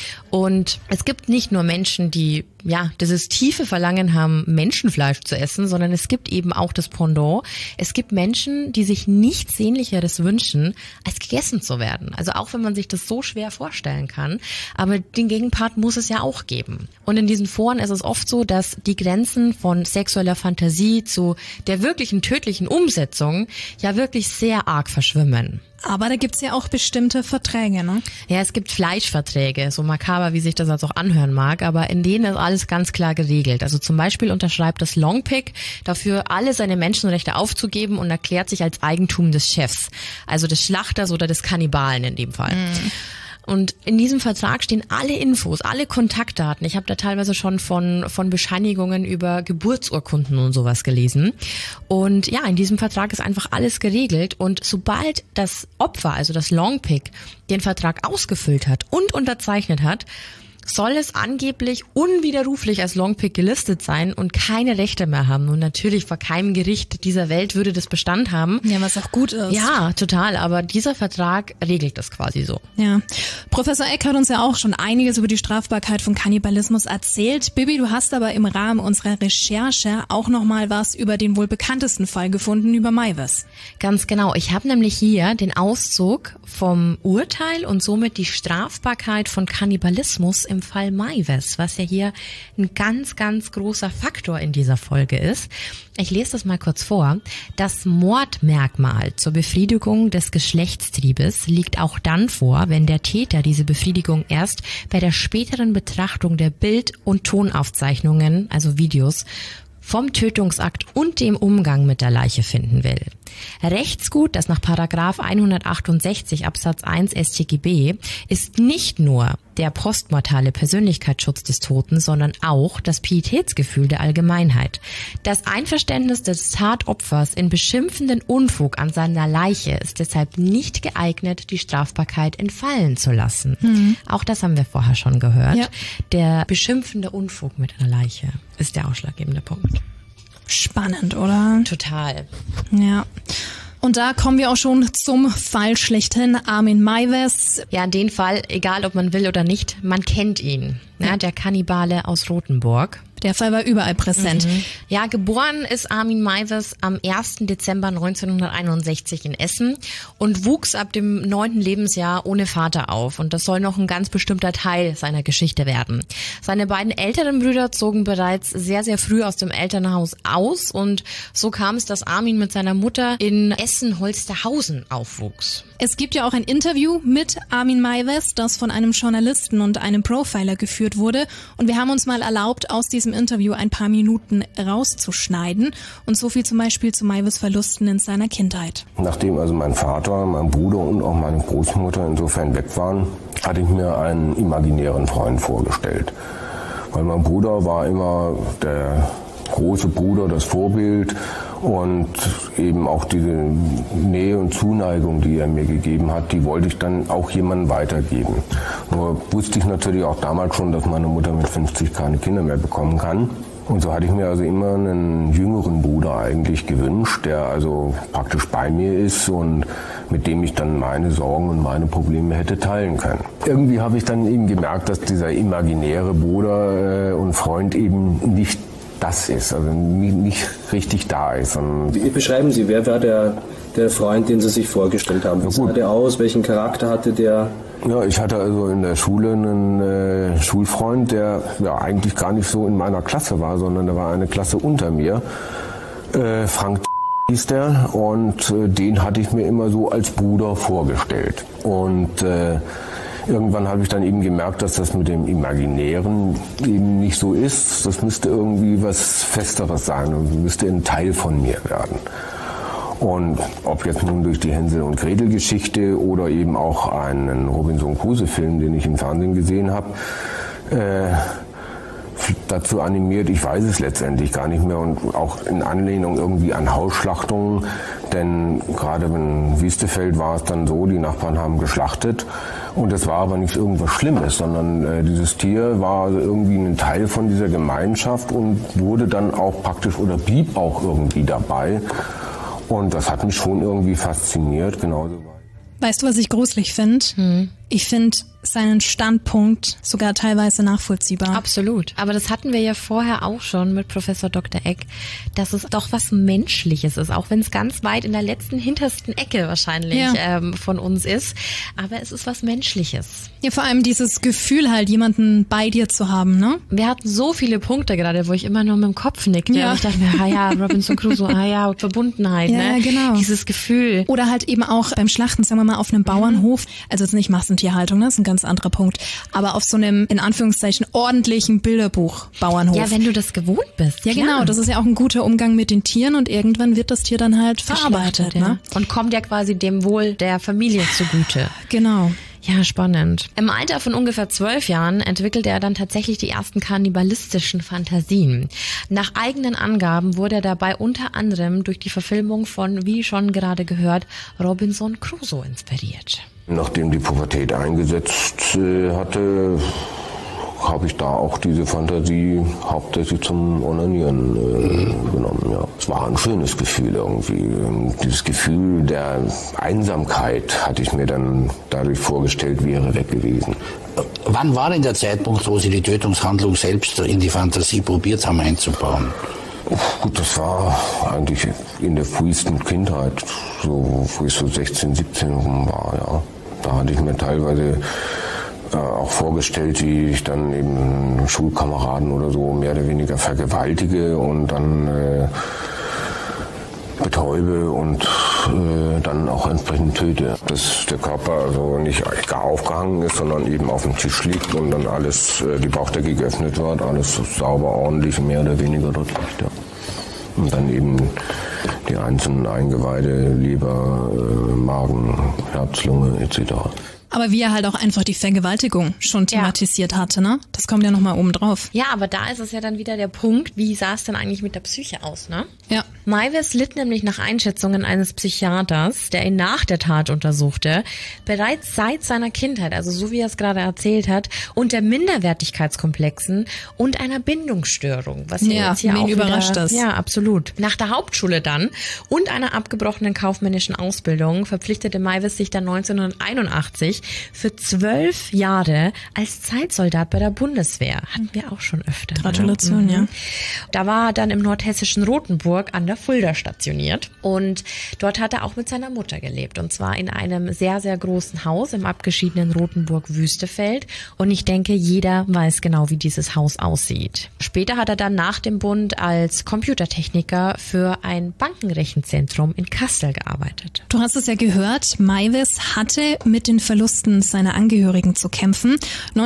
Und es gibt nicht nur Menschen, die ja dieses tiefe Verlangen haben, Menschenfleisch zu essen, sondern es gibt eben auch das Pendant. Es gibt Menschen, die sich nichts Sehnlicheres wünschen, als gegessen zu werden. Also auch wenn man sich das so schwer vorstellen kann. Aber den Gegenpart muss es ja auch geben. Und in diesen Foren ist es oft so, dass die Grenzen von sexueller Fantasie zu der wirklichen tödlichen Umsetzung ja wirklich sehr arg verschwimmen. Aber da gibt's ja auch bestimmte Verträge, ne? Ja, es gibt Fleischverträge, so makaber, wie sich das jetzt auch anhören mag, aber in denen ist alles ganz klar geregelt. Also zum Beispiel unterschreibt das Longpig dafür, alle seine Menschenrechte aufzugeben und erklärt sich als Eigentum des Chefs, also des Schlachters oder des Kannibalen in dem Fall. Mhm. Und in diesem Vertrag stehen alle Infos, alle Kontaktdaten. Ich habe da teilweise schon von von Bescheinigungen über Geburtsurkunden und sowas gelesen. Und ja, in diesem Vertrag ist einfach alles geregelt. Und sobald das Opfer, also das Longpig, den Vertrag ausgefüllt hat und unterzeichnet hat, soll es angeblich unwiderruflich als Longpig gelistet sein und keine Rechte mehr haben. Und natürlich vor keinem Gericht dieser Welt würde das Bestand haben. Ja, was auch gut ist. Ja, total. Aber dieser Vertrag regelt das quasi so. Ja. Professor Eck hat uns ja auch schon einiges über die Strafbarkeit von Kannibalismus erzählt. Bibi, du hast aber im Rahmen unserer Recherche auch nochmal was über den wohl bekanntesten Fall gefunden, über Maivis. Ganz genau. Ich habe nämlich hier den Auszug vom Urteil und somit die Strafbarkeit von Kannibalismus im Fall Maivis, was ja hier ein ganz, ganz großer Faktor in dieser Folge ist. Ich lese das mal kurz vor. Das Mordmerkmal zur Befriedigung des Geschlechtstriebes liegt auch dann vor, wenn der Täter diese Befriedigung erst bei der späteren Betrachtung der Bild- und Tonaufzeichnungen, also Videos, vom Tötungsakt und dem Umgang mit der Leiche finden will. Rechtsgut, das nach Paragraph hundertachtundsechzig Absatz eins S t G B, ist nicht nur der postmortale Persönlichkeitsschutz des Toten, sondern auch das Pietätsgefühl der Allgemeinheit. Das Einverständnis des Tatopfers in beschimpfenden Unfug an seiner Leiche ist deshalb nicht geeignet, die Strafbarkeit entfallen zu lassen. Mhm. Auch das haben wir vorher schon gehört. Ja. Der beschimpfende Unfug mit einer Leiche ist der ausschlaggebende Punkt. Spannend, oder? Total. Ja. Und da kommen wir auch schon zum Fall schlechthin, Armin Meiwes. Ja, den Fall, egal ob man will oder nicht, man kennt ihn. Ja, der Kannibale aus Rothenburg. Der Fall war überall präsent. Mhm. Ja, geboren ist Armin Meiwes am ersten Dezember neunzehnhunderteinundsechzig in Essen und wuchs ab dem neunten Lebensjahr ohne Vater auf. Und das soll noch ein ganz bestimmter Teil seiner Geschichte werden. Seine beiden älteren Brüder zogen bereits sehr, sehr früh aus dem Elternhaus aus. Und so kam es, dass Armin mit seiner Mutter in Essen-Holsterhausen aufwuchs. Es gibt ja auch ein Interview mit Armin Meiwes, das von einem Journalisten und einem Profiler geführt wurde. Und wir haben uns mal erlaubt, aus diesem Interview ein paar Minuten rauszuschneiden. Und so viel zum Beispiel zu Meiwes Verlusten in seiner Kindheit. Nachdem also mein Vater, mein Bruder und auch meine Großmutter insofern weg waren, hatte ich mir einen imaginären Freund vorgestellt. Weil mein Bruder war immer der große Bruder, das Vorbild und eben auch diese Nähe und Zuneigung, die er mir gegeben hat, die wollte ich dann auch jemandem weitergeben. Nur wusste ich natürlich auch damals schon, dass meine Mutter mit fünfzig keine Kinder mehr bekommen kann. Und so hatte ich mir also immer einen jüngeren Bruder eigentlich gewünscht, der also praktisch bei mir ist und mit dem ich dann meine Sorgen und meine Probleme hätte teilen können. Irgendwie habe ich dann eben gemerkt, dass dieser imaginäre Bruder äh, und Freund eben nicht das ist, also nicht richtig da ist. Wie beschreiben Sie, wer war der, der Freund, den Sie sich vorgestellt haben? Wie sah der aus? Welchen Charakter hatte der? Ja, ich hatte also in der Schule einen äh, Schulfreund, der ja eigentlich gar nicht so in meiner Klasse war, sondern der war eine Klasse unter mir. Äh, Frank hieß der und äh, den hatte ich mir immer so als Bruder vorgestellt. Und äh, Irgendwann habe ich dann eben gemerkt, dass das mit dem Imaginären eben nicht so ist. Das müsste irgendwie was Festeres sein und müsste ein Teil von mir werden. Und ob jetzt nun durch die Hänsel- und Gretel-Geschichte oder eben auch einen Robinson-Crusoe-Film, den ich im Fernsehen gesehen habe, äh, dazu animiert, ich weiß es letztendlich gar nicht mehr und auch in Anlehnung irgendwie an Hausschlachtungen, denn gerade in Wüstefeld war es dann so, die Nachbarn haben geschlachtet und es war aber nicht irgendwas Schlimmes, sondern äh, dieses Tier war irgendwie ein Teil von dieser Gemeinschaft und wurde dann auch praktisch oder blieb auch irgendwie dabei und das hat mich schon irgendwie fasziniert, genauso. Weißt du, was ich gruselig finde? Hm. Ich finde seinen Standpunkt sogar teilweise nachvollziehbar. Absolut. Aber das hatten wir ja vorher auch schon mit Professor Doktor Eck, dass es doch was Menschliches ist, auch wenn es ganz weit in der letzten, hintersten Ecke wahrscheinlich ja. ähm, von uns ist. Aber es ist was Menschliches. Ja, vor allem dieses Gefühl halt, jemanden bei dir zu haben, ne? Wir hatten so viele Punkte gerade, wo ich immer nur mit dem Kopf nickte. Ja. Und ich dachte mir, ah ja, Robinson Crusoe, ah ja, Verbundenheit, ja, ne? Genau. Dieses Gefühl. Oder halt eben auch beim Schlachten, sagen wir mal, auf einem Bauernhof. Also jetzt nicht Massentierhaltung, das ist ein ganz anderer Punkt. Aber auf so einem, in Anführungszeichen, ordentlichen Bilderbuch-Bauernhof. Ja, wenn du das gewohnt bist. Ja, klar. Genau. Das ist ja auch ein guter Umgang mit den Tieren und irgendwann wird das Tier dann halt verarbeitet. Ja. Ne? Und kommt ja quasi dem Wohl der Familie zugute. Genau. Ja, spannend. Im Alter von ungefähr zwölf Jahren entwickelte er dann tatsächlich die ersten kannibalistischen Fantasien. Nach eigenen Angaben wurde er dabei unter anderem durch die Verfilmung von, wie schon gerade gehört, Robinson Crusoe inspiriert. Nachdem die Pubertät eingesetzt äh, hatte, habe ich da auch diese Fantasie hauptsächlich zum Onanieren äh, genommen. Ja. Es war ein schönes Gefühl irgendwie. Dieses Gefühl der Einsamkeit hatte ich mir dann dadurch vorgestellt, wäre weg gewesen. Wann war denn der Zeitpunkt, wo Sie die Tötungshandlung selbst in die Fantasie probiert haben einzubauen? Gut, das war eigentlich in der frühesten Kindheit, so wo ich so sechzehn, siebzehn rum war. Ja. Da hatte ich mir teilweise äh, auch vorgestellt, wie ich dann eben Schulkameraden oder so mehr oder weniger vergewaltige und dann äh, betäube und äh, dann auch entsprechend töte. Dass der Körper also nicht gar aufgehangen ist, sondern eben auf dem Tisch liegt und dann alles, äh, die Bauchdecke geöffnet wird, alles sauber, ordentlich, mehr oder weniger dort liegt. Ja. Und dann eben die einzelnen Eingeweide, Leber, äh, Magen, Herz, Lunge et cetera. Aber wie er halt auch einfach die Vergewaltigung schon thematisiert ja. hatte, ne? Das kommt ja nochmal oben drauf. Ja, aber da ist es ja dann wieder der Punkt, wie sah es denn eigentlich mit der Psyche aus, ne? Ja. Meiwes litt nämlich nach Einschätzungen eines Psychiaters, der ihn nach der Tat untersuchte, bereits seit seiner Kindheit, also so wie er es gerade erzählt hat, unter Minderwertigkeitskomplexen und einer Bindungsstörung. Was ja, jetzt hier wen auch überrascht wieder, das? Ja, absolut. Nach der Hauptschule dann und einer abgebrochenen kaufmännischen Ausbildung verpflichtete Meiwes sich dann neunzehnhunderteinundachtzig für zwölf Jahre als Zeitsoldat bei der Bundeswehr. Hatten wir auch schon öfter. Gratulation, ne? ja. Da war er dann im nordhessischen Rothenburg an der Fulda stationiert und dort hat er auch mit seiner Mutter gelebt und zwar in einem sehr, sehr großen Haus im abgeschiedenen Rothenburg-Wüstefeld und ich denke, jeder weiß genau, wie dieses Haus aussieht. Später hat er dann nach dem Bund als Computertechniker für ein Bankenrechenzentrum in Kassel gearbeitet. Du hast es ja gehört, Meiwes hatte mit den Verlusten seiner Angehörigen zu kämpfen.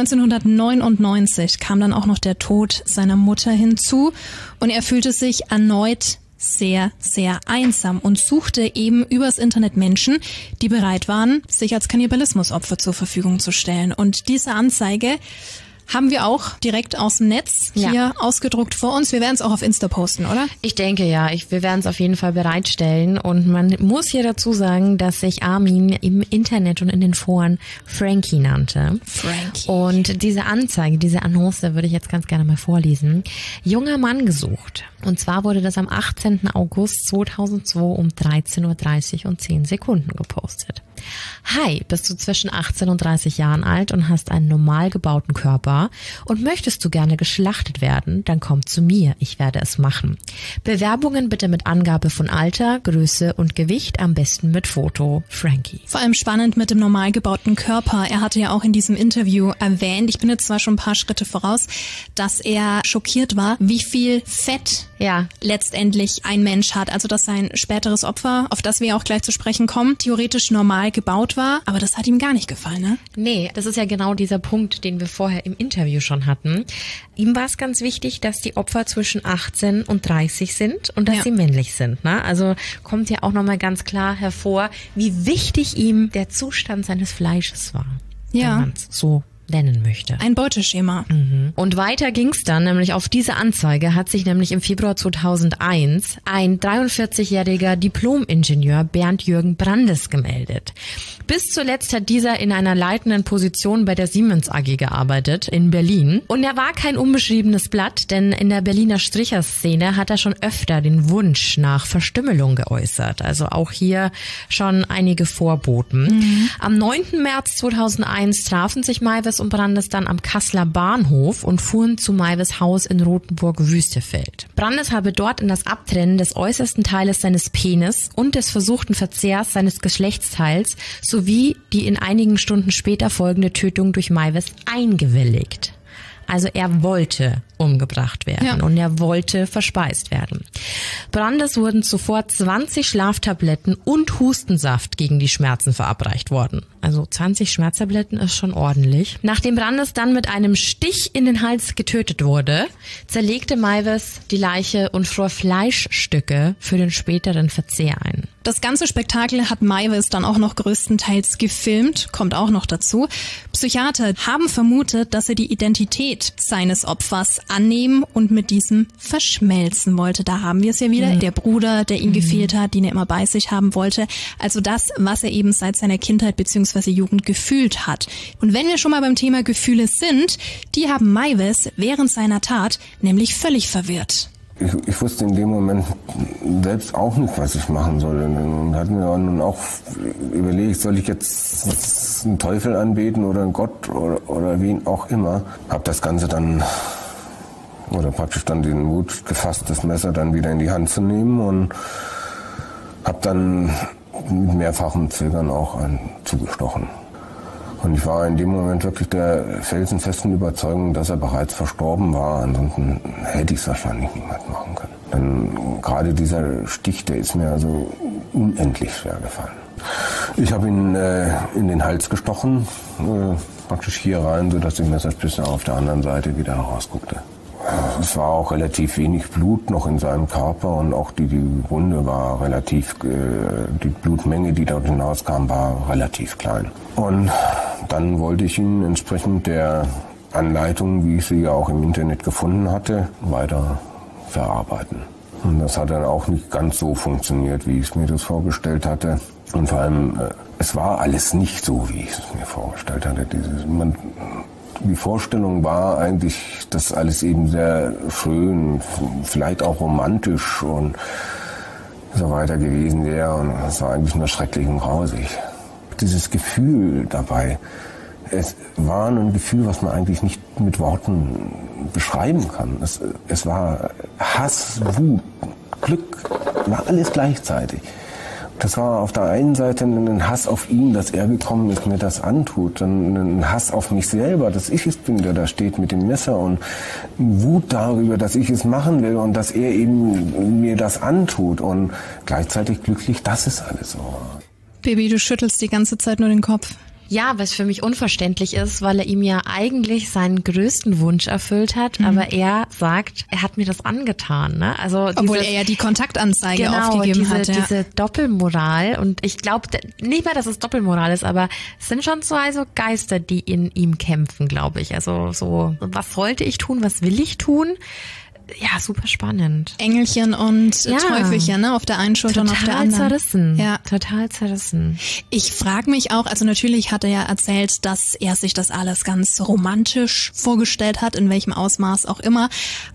neunzehnhundertneunundneunzig kam dann auch noch der Tod seiner Mutter hinzu und er fühlte sich erneut sehr, sehr einsam und suchte eben übers Internet Menschen, die bereit waren, sich als Kannibalismusopfer zur Verfügung zu stellen. Und diese Anzeige haben wir auch direkt aus dem Netz hier ja. ausgedruckt vor uns. Wir werden es auch auf Insta posten, oder? Ich denke ja, ich, wir werden es auf jeden Fall bereitstellen. Und man muss hier dazu sagen, dass sich Armin im Internet und in den Foren Frankie nannte. Frankie. Und diese Anzeige, diese Annonce würde ich jetzt ganz gerne mal vorlesen. Junger Mann gesucht. Und zwar wurde das am achtzehnten August zweitausendzwei um dreizehn Uhr dreißig und zehn Sekunden gepostet. Hi, bist du zwischen achtzehn und dreißig Jahren alt und hast einen normal gebauten Körper und möchtest du gerne geschlachtet werden, dann komm zu mir, ich werde es machen. Bewerbungen bitte mit Angabe von Alter, Größe und Gewicht, am besten mit Foto. Frankie. Vor allem spannend mit dem normal gebauten Körper. Er hatte ja auch in diesem Interview erwähnt, ich bin jetzt zwar schon ein paar Schritte voraus, dass er schockiert war, wie viel Fett ja. letztendlich ein Mensch hat. Also dass sein späteres Opfer, auf das wir auch gleich zu sprechen kommen, theoretisch normal gebaut war, aber das hat ihm gar nicht gefallen, ne? Nee, das ist ja genau dieser Punkt, den wir vorher im Interview schon hatten. Ihm war es ganz wichtig, dass die Opfer zwischen achtzehn und dreißig sind und dass ja. sie männlich sind, ne? Also kommt ja auch nochmal ganz klar hervor, wie wichtig ihm der Zustand seines Fleisches war. Ja. Wenn man's so nennen möchte. Ein Beuteschema. Mhm. Und weiter ging's dann, nämlich auf diese Anzeige hat sich nämlich im Februar zweitausendeins ein dreiundvierzigjähriger Diplom-Ingenieur Bernd Jürgen Brandes gemeldet. Bis zuletzt hat dieser in einer leitenden Position bei der Siemens A G gearbeitet in Berlin. Und er war kein unbeschriebenes Blatt, denn in der Berliner Stricherszene hat er schon öfter den Wunsch nach Verstümmelung geäußert. Also auch hier schon einige Vorboten. Mhm. Am neunten März zweitausendeins trafen sich Meiwes und Brandes dann am Kasseler Bahnhof und fuhren zu Meiwes Haus in Rothenburg-Wüstefeld. Brandes habe dort in das Abtrennen des äußersten Teiles seines Penis und des versuchten Verzehrs seines Geschlechtsteils sowie die in einigen Stunden später folgende Tötung durch Meiwes eingewilligt. Also er wollte umgebracht werden ja. und er wollte verspeist werden. Brandes wurden zuvor zwanzig Schlaftabletten und Hustensaft gegen die Schmerzen verabreicht worden. Also zwanzig Schmerztabletten ist schon ordentlich. Nachdem Brandes dann mit einem Stich in den Hals getötet wurde, zerlegte Meiwes die Leiche und fror Fleischstücke für den späteren Verzehr ein. Das ganze Spektakel hat Meiwes dann auch noch größtenteils gefilmt, kommt auch noch dazu. Psychiater haben vermutet, dass er die Identität seines Opfers annehmen und mit diesem verschmelzen wollte. Da haben wir es ja wieder. Mhm. Der Bruder, der ihm mhm. gefehlt hat, den er immer bei sich haben wollte. Also das, was er eben seit seiner Kindheit bzw. Jugend gefühlt hat. Und wenn wir schon mal beim Thema Gefühle sind, die haben Meiwes während seiner Tat nämlich völlig verwirrt. Ich, ich wusste in dem Moment selbst auch nicht, was ich machen soll. Und hatte mir dann auch überlegt, soll ich jetzt einen Teufel anbeten oder einen Gott oder, oder wen auch immer. Hab das Ganze dann, oder praktisch dann den Mut gefasst, das Messer dann wieder in die Hand zu nehmen und hab dann mit mehrfachem Zögern auch einen zugestochen. Und ich war in dem Moment wirklich der felsenfesten Überzeugung, dass er bereits verstorben war. Ansonsten hätte ich es wahrscheinlich niemals machen können. Denn gerade dieser Stich, der ist mir also unendlich schwer gefallen. Ich habe ihn äh, in den Hals gestochen, äh, praktisch hier rein, sodass die Messerspitze auf der anderen Seite wieder herausguckte. es war auch relativ wenig Blut noch in seinem Körper und auch die, die Wunde war relativ, äh, die Blutmenge, die dort hinauskam, war relativ klein. Und dann wollte ich ihn entsprechend der Anleitung, wie ich sie ja auch im Internet gefunden hatte, weiter verarbeiten. Und das hat dann auch nicht ganz so funktioniert, wie ich mir das vorgestellt hatte. Und vor allem, es war alles nicht so, wie ich es mir vorgestellt hatte. Dieses, man, die Vorstellung war eigentlich, dass alles eben sehr schön, vielleicht auch romantisch und so weiter gewesen wäre. Und es war eigentlich nur schrecklich und grausig. Dieses Gefühl dabei, es war ein Gefühl, was man eigentlich nicht mit Worten beschreiben kann. Es, es war Hass, Wut, Glück, war alles gleichzeitig. Das war auf der einen Seite ein Hass auf ihn, dass er gekommen ist, mir das antut. Dann ein Hass auf mich selber, dass ich es bin, der da steht mit dem Messer. Und Wut darüber, dass ich es machen will und dass er eben mir das antut. Und gleichzeitig glücklich, dass es alles so war. Baby, du schüttelst die ganze Zeit nur den Kopf. Ja, was für mich unverständlich ist, weil er ihm ja eigentlich seinen größten Wunsch erfüllt hat, mhm. aber er sagt, er hat mir das angetan, ne? Also obwohl dieses, er ja die Kontaktanzeige genau, aufgegeben diese, hat. Ja. diese Doppelmoral, und ich glaube nicht mal, dass es Doppelmoral ist, aber es sind schon so also Geister, die in ihm kämpfen, glaube ich. Also so, was sollte ich tun, was will ich tun? Ja, super spannend. Engelchen und ja. Teufelchen, ne, auf der einen Schulter total und auf der anderen. Zerrissen. Ja, total zerrissen. Ich frage mich auch, also natürlich hat er ja erzählt, dass er sich das alles ganz romantisch vorgestellt hat, in welchem Ausmaß auch immer.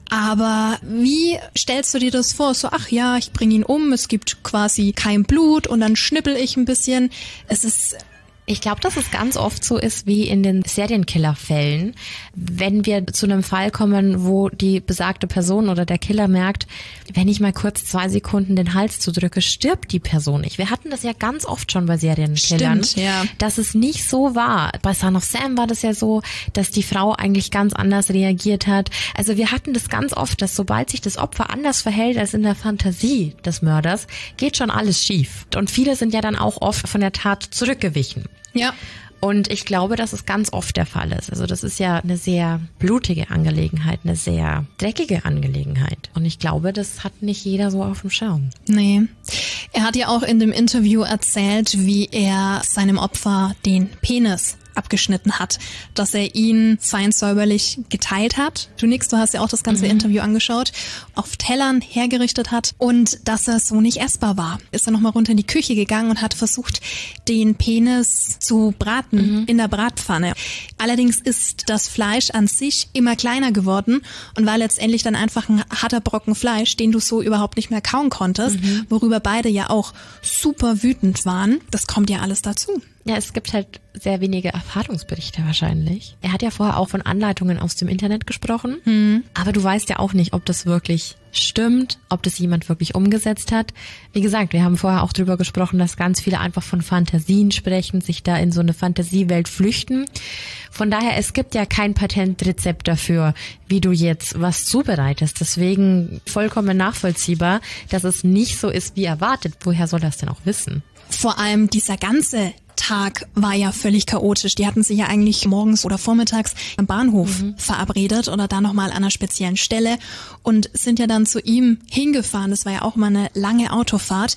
Aber wie stellst du dir das vor? So, ach ja, ich bringe ihn um, es gibt quasi kein Blut und dann schnippel ich ein bisschen. Es ist... Ich glaube, dass es ganz oft so ist wie in den Serienkiller-Fällen. Wenn wir zu einem Fall kommen, wo die besagte Person oder der Killer merkt, wenn ich mal kurz zwei Sekunden den Hals zudrücke, stirbt die Person nicht. Wir hatten das ja ganz oft schon bei Serienkillern, Stimmt, ja. dass es nicht so war. Bei Son of Sam war das ja so, dass die Frau eigentlich ganz anders reagiert hat. Also wir hatten das ganz oft, dass sobald sich das Opfer anders verhält als in der Fantasie des Mörders, geht schon alles schief. Und viele sind ja dann auch oft von der Tat zurückgewichen. Ja. Und ich glaube, dass es ganz oft der Fall ist. Also das ist ja eine sehr blutige Angelegenheit, eine sehr dreckige Angelegenheit. Und ich glaube, das hat nicht jeder so auf dem Schirm. Nee. Er hat ja auch in dem Interview erzählt, wie er seinem Opfer den Penis abgeschnitten hat, dass er ihn fein säuberlich geteilt hat. Du nix, du hast ja auch das ganze mhm. Interview angeschaut, auf Tellern hergerichtet hat und dass er so nicht essbar war. Ist er nochmal runter in die Küche gegangen und hat versucht, den Penis zu braten mhm. in der Bratpfanne. Allerdings ist das Fleisch an sich immer kleiner geworden und war letztendlich dann einfach ein harter Brocken Fleisch, den du so überhaupt nicht mehr kauen konntest, mhm. worüber beide ja auch super wütend waren. Das kommt ja alles dazu. Ja, es gibt halt sehr wenige Erfahrungsberichte wahrscheinlich. Er hat ja vorher auch von Anleitungen aus dem Internet gesprochen, hm. aber du weißt ja auch nicht, ob das wirklich stimmt, ob das jemand wirklich umgesetzt hat. Wie gesagt, wir haben vorher auch drüber gesprochen, dass ganz viele einfach von Fantasien sprechen, sich da in so eine Fantasiewelt flüchten. Von daher, es gibt ja kein Patentrezept dafür, wie du jetzt was zubereitest. Deswegen vollkommen nachvollziehbar, dass es nicht so ist, wie erwartet. Woher soll das denn auch wissen? Vor allem dieser ganze Tag war ja völlig chaotisch. Die hatten sich ja eigentlich morgens oder vormittags am Bahnhof mhm. verabredet oder da nochmal an einer speziellen Stelle und sind ja dann zu ihm hingefahren. Das war ja auch mal eine lange Autofahrt.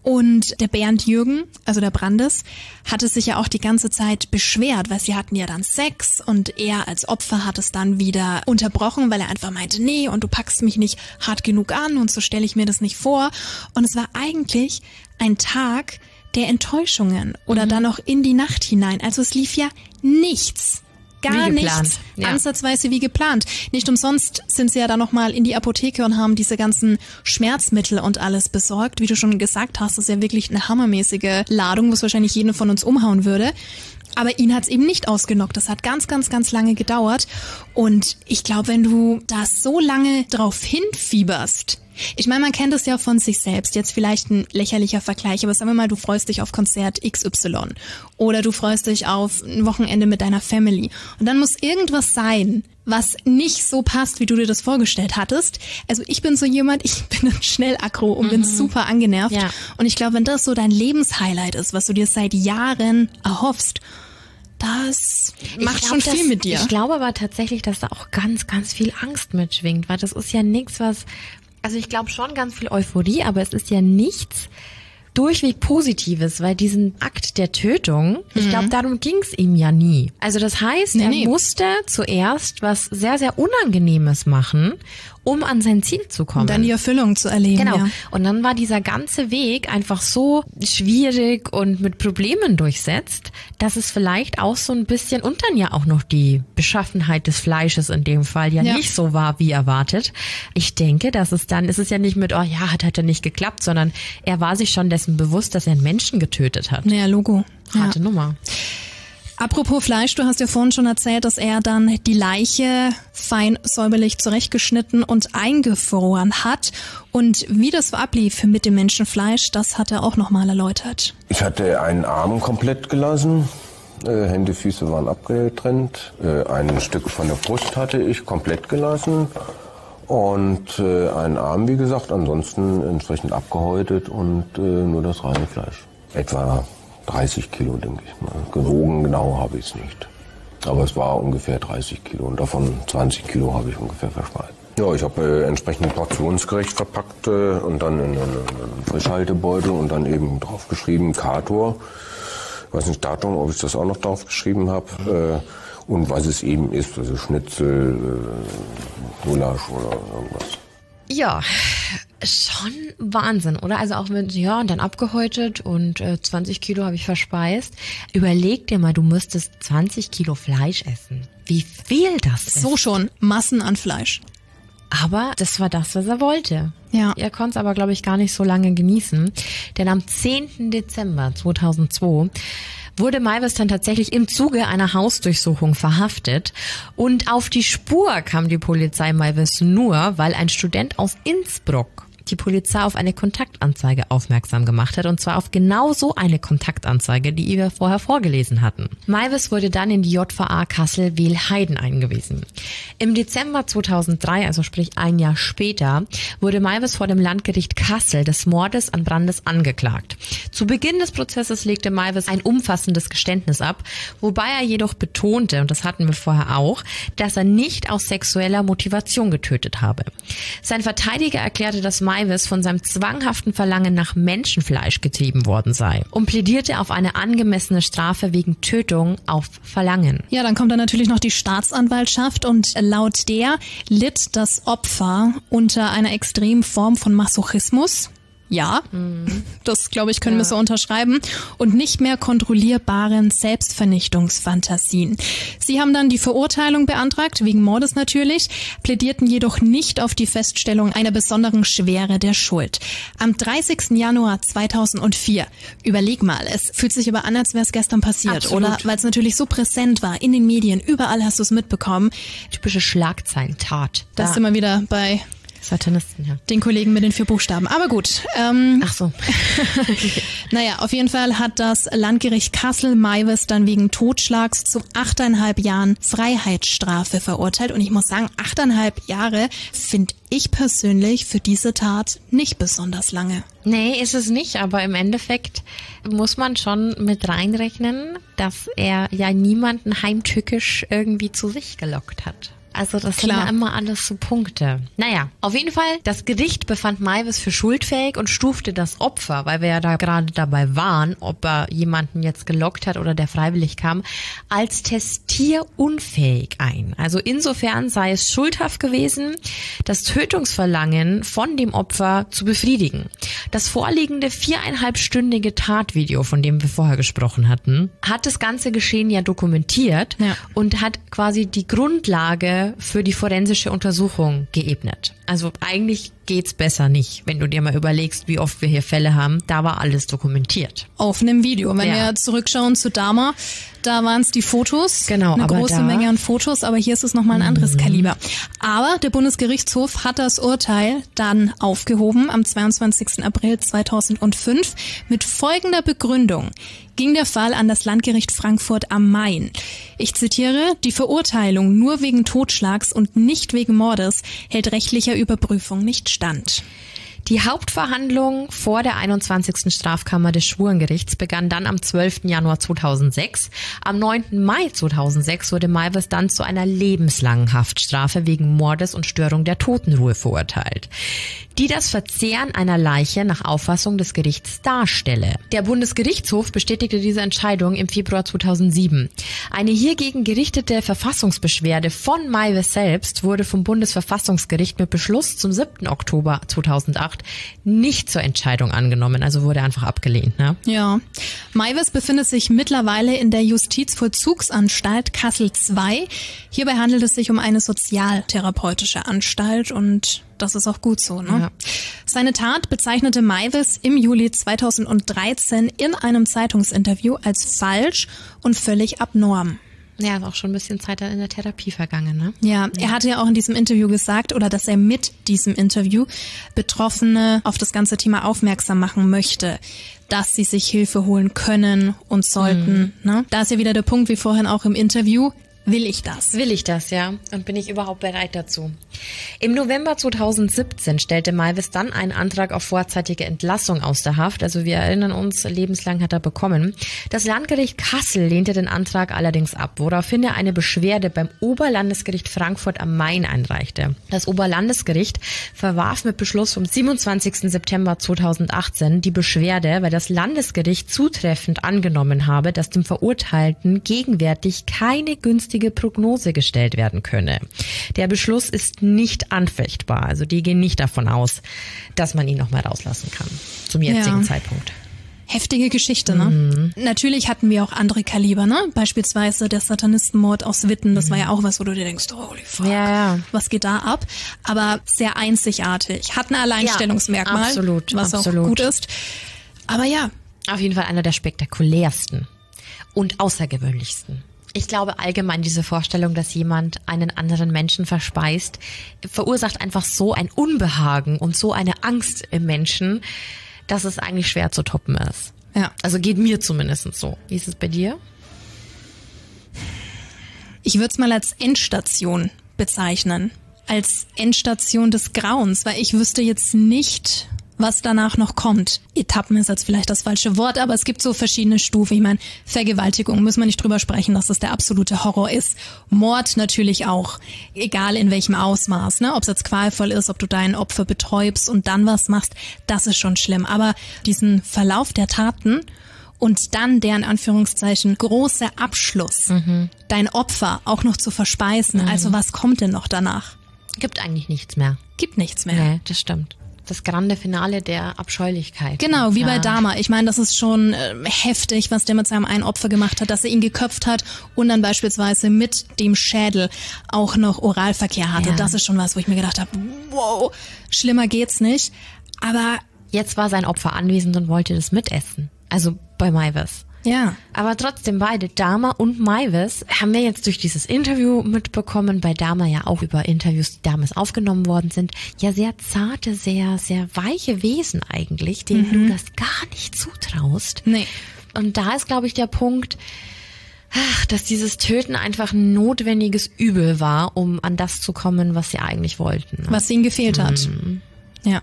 Und der Bernd Jürgen, also der Brandes, hatte sich ja auch die ganze Zeit beschwert, weil sie hatten ja dann Sex und er als Opfer hat es dann wieder unterbrochen, weil er einfach meinte, nee, und du packst mich nicht hart genug an und so stelle ich mir das nicht vor. Und es war eigentlich ein Tag der Enttäuschungen oder mhm. dann noch in die Nacht hinein. Also es lief ja nichts. Gar nichts. Ja. Ansatzweise wie geplant. Nicht umsonst sind sie ja dann nochmal in die Apotheke und haben diese ganzen Schmerzmittel und alles besorgt. Wie du schon gesagt hast, das ist ja wirklich eine hammermäßige Ladung, was wahrscheinlich jeden von uns umhauen würde. Aber ihn hat's eben nicht ausgenockt. Das hat ganz, ganz, ganz lange gedauert. Und ich glaube, wenn du da so lange drauf hinfieberst, ich meine, man kennt es ja von sich selbst. Jetzt vielleicht ein lächerlicher Vergleich, aber sagen wir mal, du freust dich auf Konzert X Y oder du freust dich auf ein Wochenende mit deiner Family. Und dann muss irgendwas sein, was nicht so passt, wie du dir das vorgestellt hattest. Also ich bin so jemand, ich bin schnell aggro und mhm. bin super angenervt. Ja. Und ich glaube, wenn das so dein Lebenshighlight ist, was du dir seit Jahren erhoffst, das macht glaub, schon viel das, mit dir. Ich glaube aber tatsächlich, dass da auch ganz, ganz viel Angst mitschwingt, weil das ist ja nichts, was, also ich glaube schon ganz viel Euphorie, aber es ist ja nichts durchweg Positives, weil diesen Akt der Tötung, ich Mhm. glaube, darum ging es ihm ja nie. Also das heißt, Nee, er nee. musste zuerst was sehr, sehr Unangenehmes machen, um an sein Ziel zu kommen. Und dann die Erfüllung zu erleben. Genau. Ja. Und dann war dieser ganze Weg einfach so schwierig und mit Problemen durchsetzt, dass es vielleicht auch so ein bisschen und dann ja auch noch die Beschaffenheit des Fleisches in dem Fall ja, Ja. nicht so war wie erwartet. Ich denke, dass es dann, es ist ja nicht mit, oh ja, hat, hat ja nicht geklappt, sondern er war sich schon dessen bewusst, dass er einen Menschen getötet hat. Naja, Logo. Ja. Harte Nummer. Apropos Fleisch, du hast ja vorhin schon erzählt, dass er dann die Leiche fein säuberlich zurechtgeschnitten und eingefroren hat. Und wie das ablief mit dem Menschenfleisch, das hat er auch nochmal erläutert. Ich hatte einen Arm komplett gelassen, äh, Hände, Füße waren abgetrennt, äh, ein Stück von der Brust hatte ich komplett gelassen und äh, einen Arm, wie gesagt, ansonsten entsprechend abgehäutet und äh, nur das reine Fleisch. Etwa dreißig Kilo, denke ich mal. Gewogen genau habe ich es nicht. Aber es war ungefähr dreißig Kilo und davon zwanzig Kilo habe ich ungefähr verspeist. Ja, ich habe äh, entsprechend portionsgerecht verpackt äh, und dann in einen Frischhaltebeutel und dann eben draufgeschrieben Kator. Ich weiß nicht Datum, ob ich das auch noch draufgeschrieben habe. Äh, und was es eben ist, also Schnitzel, äh, Gulasch oder irgendwas. Ja, schon Wahnsinn, oder? Also auch mit, ja, und dann abgehäutet und äh, zwanzig Kilo habe ich verspeist. Überleg dir mal, du müsstest zwanzig Kilo Fleisch essen. Wie viel das ist. So schon, Massen an Fleisch. Aber das war das, was er wollte. Ja. Er konnte es aber, glaube ich, gar nicht so lange genießen. Denn am zehnten Dezember zweitausendzwei wurde Meiwes dann tatsächlich im Zuge einer Hausdurchsuchung verhaftet. Und auf die Spur kam die Polizei Meiwes nur, weil ein Student aus Innsbruck die Polizei auf eine Kontaktanzeige aufmerksam gemacht hat. Und zwar auf genau so eine Kontaktanzeige, die wir vorher vorgelesen hatten. Meiwes wurde dann in die J V A Kassel-Wehlheiden eingewiesen. Im Dezember zweitausenddrei, also sprich ein Jahr später, wurde Meiwes vor dem Landgericht Kassel des Mordes an Brandes angeklagt. Zu Beginn des Prozesses legte Meiwes ein umfassendes Geständnis ab, wobei er jedoch betonte, und das hatten wir vorher auch, dass er nicht aus sexueller Motivation getötet habe. Sein Verteidiger erklärte, dass Meiwes von seinem zwanghaften Verlangen nach Menschenfleisch getrieben worden sei und plädierte auf eine angemessene Strafe wegen Tötung auf Verlangen. Ja, dann kommt dann natürlich noch die Staatsanwaltschaft und laut der litt das Opfer unter einer extremen Form von Masochismus. Ja, mhm. das glaube ich, können ja. wir so unterschreiben. Und nicht mehr kontrollierbaren Selbstvernichtungsfantasien. Sie haben dann die Verurteilung beantragt, wegen Mordes natürlich, plädierten jedoch nicht auf die Feststellung einer besonderen Schwere der Schuld. Am dreißigsten Januar zweitausendvier, überleg mal, es fühlt sich aber an, als wäre es gestern passiert, Absolut. Oder? Weil es natürlich so präsent war, in den Medien, überall hast du es mitbekommen. Typische Schlagzeilen-Tat. Das da. sind wir wieder bei Satanisten, ja. Den Kollegen mit den vier Buchstaben. Aber gut. Ähm, Ach so. Naja, auf jeden Fall hat das Landgericht Kassel Meiwes dann wegen Totschlags zu achteinhalb Jahren Freiheitsstrafe verurteilt. Und ich muss sagen, achteinhalb Jahre finde ich persönlich für diese Tat nicht besonders lange. Nee, ist es nicht, aber im Endeffekt muss man schon mit reinrechnen, dass er ja niemanden heimtückisch irgendwie zu sich gelockt hat. Also das Klar. sind ja immer alles so Punkte. Naja, auf jeden Fall, das Gericht befand Meiwes für schuldfähig und stufte das Opfer, weil wir ja da gerade dabei waren, ob er jemanden jetzt gelockt hat oder der freiwillig kam, als testierunfähig ein. Also insofern sei es schuldhaft gewesen, das Tötungsverlangen von dem Opfer zu befriedigen. Das vorliegende viereinhalbstündige Tatvideo, von dem wir vorher gesprochen hatten, hat das ganze Geschehen ja dokumentiert Ja. und hat quasi die Grundlage für die forensische Untersuchung geebnet. Also eigentlich geht's besser nicht, wenn du dir mal überlegst, wie oft wir hier Fälle haben. Da war alles dokumentiert. Auf einem Video. Wenn Ja. wir zurückschauen zu Dahmer, da waren es die Fotos. Genau, Eine aber große da- Menge an Fotos, aber hier ist es nochmal ein anderes Kaliber. Aber der Bundesgerichtshof hat das Urteil dann aufgehoben am zweiundzwanzigsten April zweitausendfünf mit folgender Begründung. Ging der Fall an das Landgericht Frankfurt am Main. Ich zitiere, die Verurteilung nur wegen Totschlags und nicht wegen Mordes hält rechtlicher Überprüfung nicht stand. Die Hauptverhandlung vor der einundzwanzigsten Strafkammer des Schwurengerichts begann dann am zwölften Januar zweitausendsechs. Am neunten Mai zweitausendsechs wurde Meiwes dann zu einer lebenslangen Haftstrafe wegen Mordes und Störung der Totenruhe verurteilt, die das Verzehren einer Leiche nach Auffassung des Gerichts darstelle. Der Bundesgerichtshof bestätigte diese Entscheidung im Februar zweitausendsieben. Eine hiergegen gerichtete Verfassungsbeschwerde von Meiwes selbst wurde vom Bundesverfassungsgericht mit Beschluss zum siebten Oktober zweitausendacht nicht zur Entscheidung angenommen, also wurde einfach abgelehnt. Ne? Ja, Meiwes befindet sich mittlerweile in der Justizvollzugsanstalt Kassel zwei. Hierbei handelt es sich um eine sozialtherapeutische Anstalt und das ist auch gut so, ne? Ja. Seine Tat bezeichnete Meiwes im Juli zweitausenddreizehn in einem Zeitungsinterview als falsch und völlig abnorm. Ja, ist auch schon ein bisschen Zeit in der Therapie vergangen, ne? Ja, er hatte ja auch in diesem Interview gesagt, oder dass er mit diesem Interview Betroffene auf das ganze Thema aufmerksam machen möchte, dass sie sich Hilfe holen können und sollten. Mhm. Ne? Da ist ja wieder der Punkt, wie vorhin auch im Interview. Will ich das? Will ich das, ja. Und bin ich überhaupt bereit dazu? Im November zweitausendsiebzehn stellte Meiwes dann einen Antrag auf vorzeitige Entlassung aus der Haft. Also wir erinnern uns, lebenslang hat er bekommen. Das Landgericht Kassel lehnte den Antrag allerdings ab, woraufhin er eine Beschwerde beim Oberlandesgericht Frankfurt am Main einreichte. Das Oberlandesgericht verwarf mit Beschluss vom siebenundzwanzigsten September zweitausendachtzehn die Beschwerde, weil das Landesgericht zutreffend angenommen habe, dass dem Verurteilten gegenwärtig keine günstige Prognose gestellt werden könne. Der Beschluss ist nicht anfechtbar, also die gehen nicht davon aus, dass man ihn nochmal rauslassen kann, zum jetzigen ja. Zeitpunkt. Heftige Geschichte, ne? Mhm. Natürlich hatten wir auch andere Kaliber, ne? Beispielsweise der Satanistenmord aus Witten, das mhm. war ja auch was, wo du dir denkst, holy fuck, ja, ja. was geht da ab? Aber sehr einzigartig, hat ein Alleinstellungsmerkmal, ja, absolut, was absolut. auch gut ist. Aber ja. Auf jeden Fall einer der spektakulärsten und außergewöhnlichsten. Ich glaube allgemein diese Vorstellung, dass jemand einen anderen Menschen verspeist, verursacht einfach so ein Unbehagen und so eine Angst im Menschen, dass es eigentlich schwer zu toppen ist. Ja. Also geht mir zumindest so. Wie ist es bei dir? Ich würde es mal als Endstation bezeichnen. Als Endstation des Grauens, weil ich wüsste jetzt nicht, was danach noch kommt. Etappen ist jetzt vielleicht das falsche Wort, aber es gibt so verschiedene Stufen. Ich meine, Vergewaltigung, müssen wir nicht drüber sprechen, dass das der absolute Horror ist. Mord natürlich auch, egal in welchem Ausmaß, ne? Ob es jetzt qualvoll ist, ob du dein Opfer betäubst und dann was machst, das ist schon schlimm. Aber diesen Verlauf der Taten und dann der in Anführungszeichen große Abschluss, mhm. dein Opfer auch noch zu verspeisen, mhm. also was kommt denn noch danach? Gibt eigentlich nichts mehr. Gibt nichts mehr. Nee, das stimmt. Das grande Finale der Abscheulichkeit. Genau, wie ja. bei Dahmer. Ich meine, das ist schon äh, heftig, was der mit seinem einen Opfer gemacht hat, dass er ihn geköpft hat und dann beispielsweise mit dem Schädel auch noch Oralverkehr hatte. Ja. Das ist schon was, wo ich mir gedacht habe, wow, schlimmer geht's nicht. Aber jetzt war sein Opfer anwesend und wollte das mitessen. Also bei Meiwes. Ja. Aber trotzdem beide, Dahmer und Meiwes, haben wir jetzt durch dieses Interview mitbekommen, bei Dahmer ja auch über Interviews, die damals aufgenommen worden sind, ja sehr zarte, sehr, sehr weiche Wesen eigentlich, denen mhm. du das gar nicht zutraust. Nee. Und da ist, glaube ich, der Punkt, ach, dass dieses Töten einfach ein notwendiges Übel war, um an das zu kommen, was sie eigentlich wollten. Ne? Was ihnen gefehlt hat. Mhm. Ja.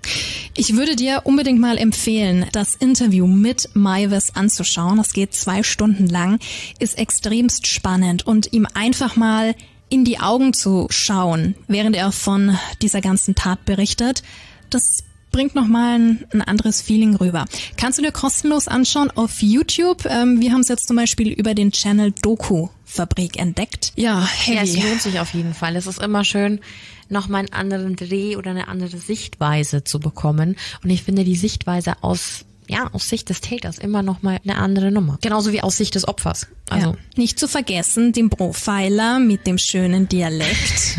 Ich würde dir unbedingt mal empfehlen, das Interview mit Meiwes anzuschauen. Das geht zwei Stunden lang, ist extremst spannend und ihm einfach mal in die Augen zu schauen, während er von dieser ganzen Tat berichtet, das bringt nochmal ein, ein anderes Feeling rüber. Kannst du dir kostenlos anschauen auf YouTube. Ähm, wir haben es jetzt zum Beispiel über den Channel Doku Fabrik entdeckt. Ja, heavy. Ja, es lohnt sich auf jeden Fall. Es ist immer schön, nochmal einen anderen Dreh oder eine andere Sichtweise zu bekommen. Und ich finde die Sichtweise aus, ja, aus Sicht des Täters immer nochmal eine andere Nummer. Genauso wie aus Sicht des Opfers. Also ja. Nicht zu vergessen, den Profiler mit dem schönen Dialekt.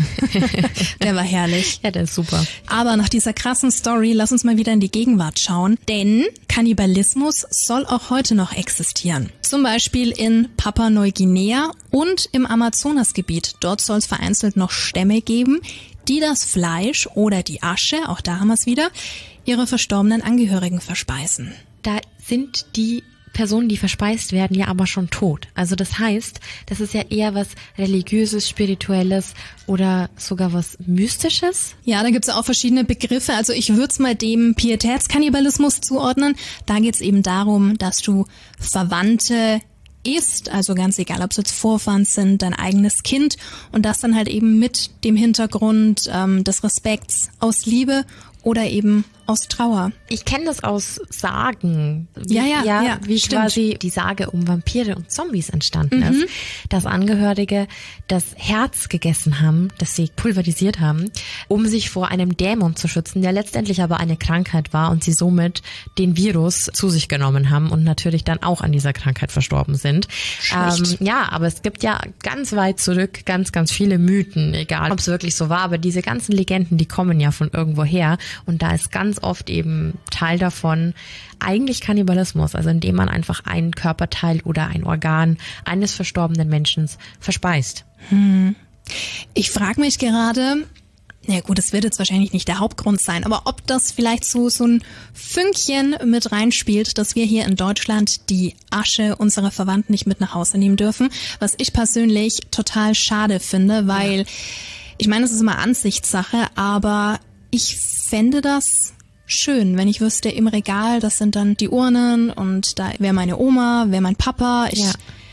Der war herrlich. Ja, der ist super. Aber nach dieser krassen Story, lass uns mal wieder in die Gegenwart schauen. Denn Kannibalismus soll auch heute noch existieren. Zum Beispiel in Papua-Neuguinea und im Amazonasgebiet. Dort soll es vereinzelt noch Stämme geben, die das Fleisch oder die Asche, auch da haben wir es wieder, ihre verstorbenen Angehörigen verspeisen. Da sind die Personen, die verspeist werden, ja aber schon tot. Also das heißt, das ist ja eher was Religiöses, Spirituelles oder sogar was Mystisches. Ja, da gibt's ja auch verschiedene Begriffe. Also ich würde es mal dem Pietätskannibalismus zuordnen. Da geht's eben darum, dass du Verwandte isst, also ganz egal, ob es jetzt Vorfahren sind, dein eigenes Kind und das dann halt eben mit dem Hintergrund ähm, des Respekts aus Liebe oder eben aus Trauer. Ich kenne das aus Sagen. Wie, ja, ja, ja, wie stimmt. quasi die Sage um Vampire und Zombies entstanden Mhm. ist, dass Angehörige das Herz gegessen haben, das sie pulverisiert haben, um sich vor einem Dämon zu schützen, der letztendlich aber eine Krankheit war und sie somit den Virus zu sich genommen haben und natürlich dann auch an dieser Krankheit verstorben sind. Ähm, ja, aber es gibt ja ganz weit zurück ganz, ganz viele Mythen, egal ob es wirklich so war, aber diese ganzen Legenden, die kommen ja von irgendwo her und da ist ganz oft eben Teil davon eigentlich Kannibalismus, also indem man einfach einen Körperteil oder ein Organ eines verstorbenen Menschen verspeist. Hm. Ich frage mich gerade, na gut, es wird jetzt wahrscheinlich nicht der Hauptgrund sein, aber ob das vielleicht so so ein Fünkchen mit reinspielt, dass wir hier in Deutschland die Asche unserer Verwandten nicht mit nach Hause nehmen dürfen, was ich persönlich total schade finde, weil ja. ich meine, es ist immer Ansichtssache, aber ich fände das schön, wenn ich wüsste, im Regal, das sind dann die Urnen und da wäre meine Oma, wäre mein Papa. Ich, ja.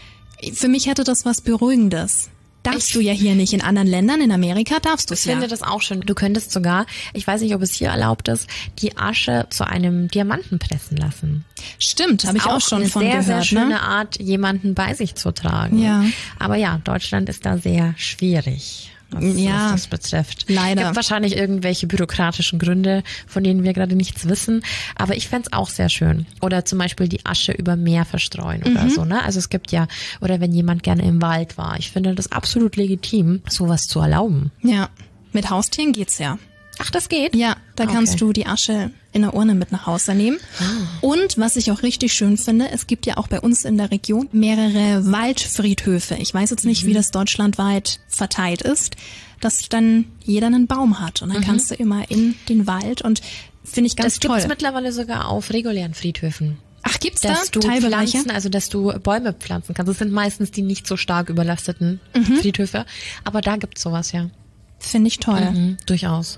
Für mich hätte das was Beruhigendes. Darfst ich, du ja hier nicht. In anderen Ländern, in Amerika darfst du es ja. Ich finde das auch schön. Du könntest sogar, ich weiß nicht, ob es hier erlaubt ist, die Asche zu einem Diamanten pressen lassen. Stimmt, habe ich auch, auch schon von gehört. Eine sehr, sehr ne? schöne Art, jemanden bei sich zu tragen. Ja. Aber ja, Deutschland ist da sehr schwierig. Was, ja, was das betrifft. Leider. Es gibt wahrscheinlich irgendwelche bürokratischen Gründe, von denen wir gerade nichts wissen. Aber ich fänd's auch sehr schön. Oder zum Beispiel die Asche über Meer verstreuen oder Mhm. so, ne? Also es gibt ja, oder wenn jemand gerne im Wald war. Ich finde das absolut legitim, sowas zu erlauben. Ja, mit Haustieren geht's ja. Ach, das geht? Ja, da Okay. kannst du die Asche in der Urne mit nach Hause nehmen. Ah. Und was ich auch richtig schön finde, es gibt ja auch bei uns in der Region mehrere Waldfriedhöfe. Ich weiß jetzt nicht, Mhm. wie das deutschlandweit verteilt ist, dass dann jeder einen Baum hat. Und dann Mhm. kannst du immer in den Wald und finde ich ganz das toll. gibt's mittlerweile sogar auf regulären Friedhöfen. Ach, gibt's Dass da du Teilbereiche? Pflanzen, also dass du Bäume pflanzen kannst. Das sind meistens die nicht so stark überlasteten Mhm. Friedhöfe. Aber da gibt's sowas, ja. Finde ich toll. Mhm, durchaus.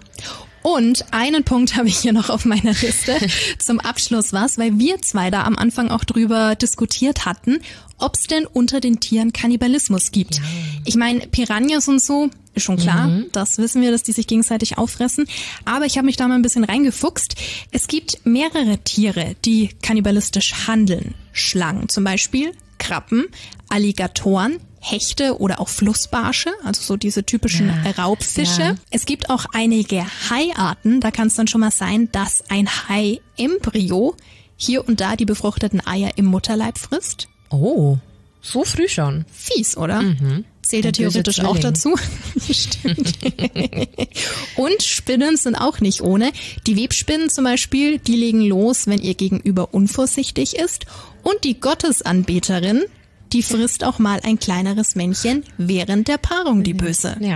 Und einen Punkt habe ich hier noch auf meiner Liste zum Abschluss was, weil wir zwei da am Anfang auch drüber diskutiert hatten, ob es denn unter den Tieren Kannibalismus gibt. Ja. Ich meine, Piranhas und so, ist schon klar, Mhm. das wissen wir, dass die sich gegenseitig auffressen. Aber ich habe mich da mal ein bisschen reingefuchst. Es gibt mehrere Tiere, die kannibalistisch handeln. Schlangen zum Beispiel, Krabben, Alligatoren, Hechte oder auch Flussbarsche, also so diese typischen Ja, Raubfische. ja. Es gibt auch einige Haiarten, da kann es dann schon mal sein, dass ein Hai-Embryo hier und da die befruchteten Eier im Mutterleib frisst. Oh, so früh schon. Fies, oder? Mhm. Zählt er Ein böser theoretisch auch Zwilling. dazu. Stimmt. Und Spinnen sind auch nicht ohne. Die Webspinnen zum Beispiel, die legen los, wenn ihr Gegenüber unvorsichtig ist. Und die Gottesanbeterin, die frisst auch mal ein kleineres Männchen während der Paarung, die Böse. Ja.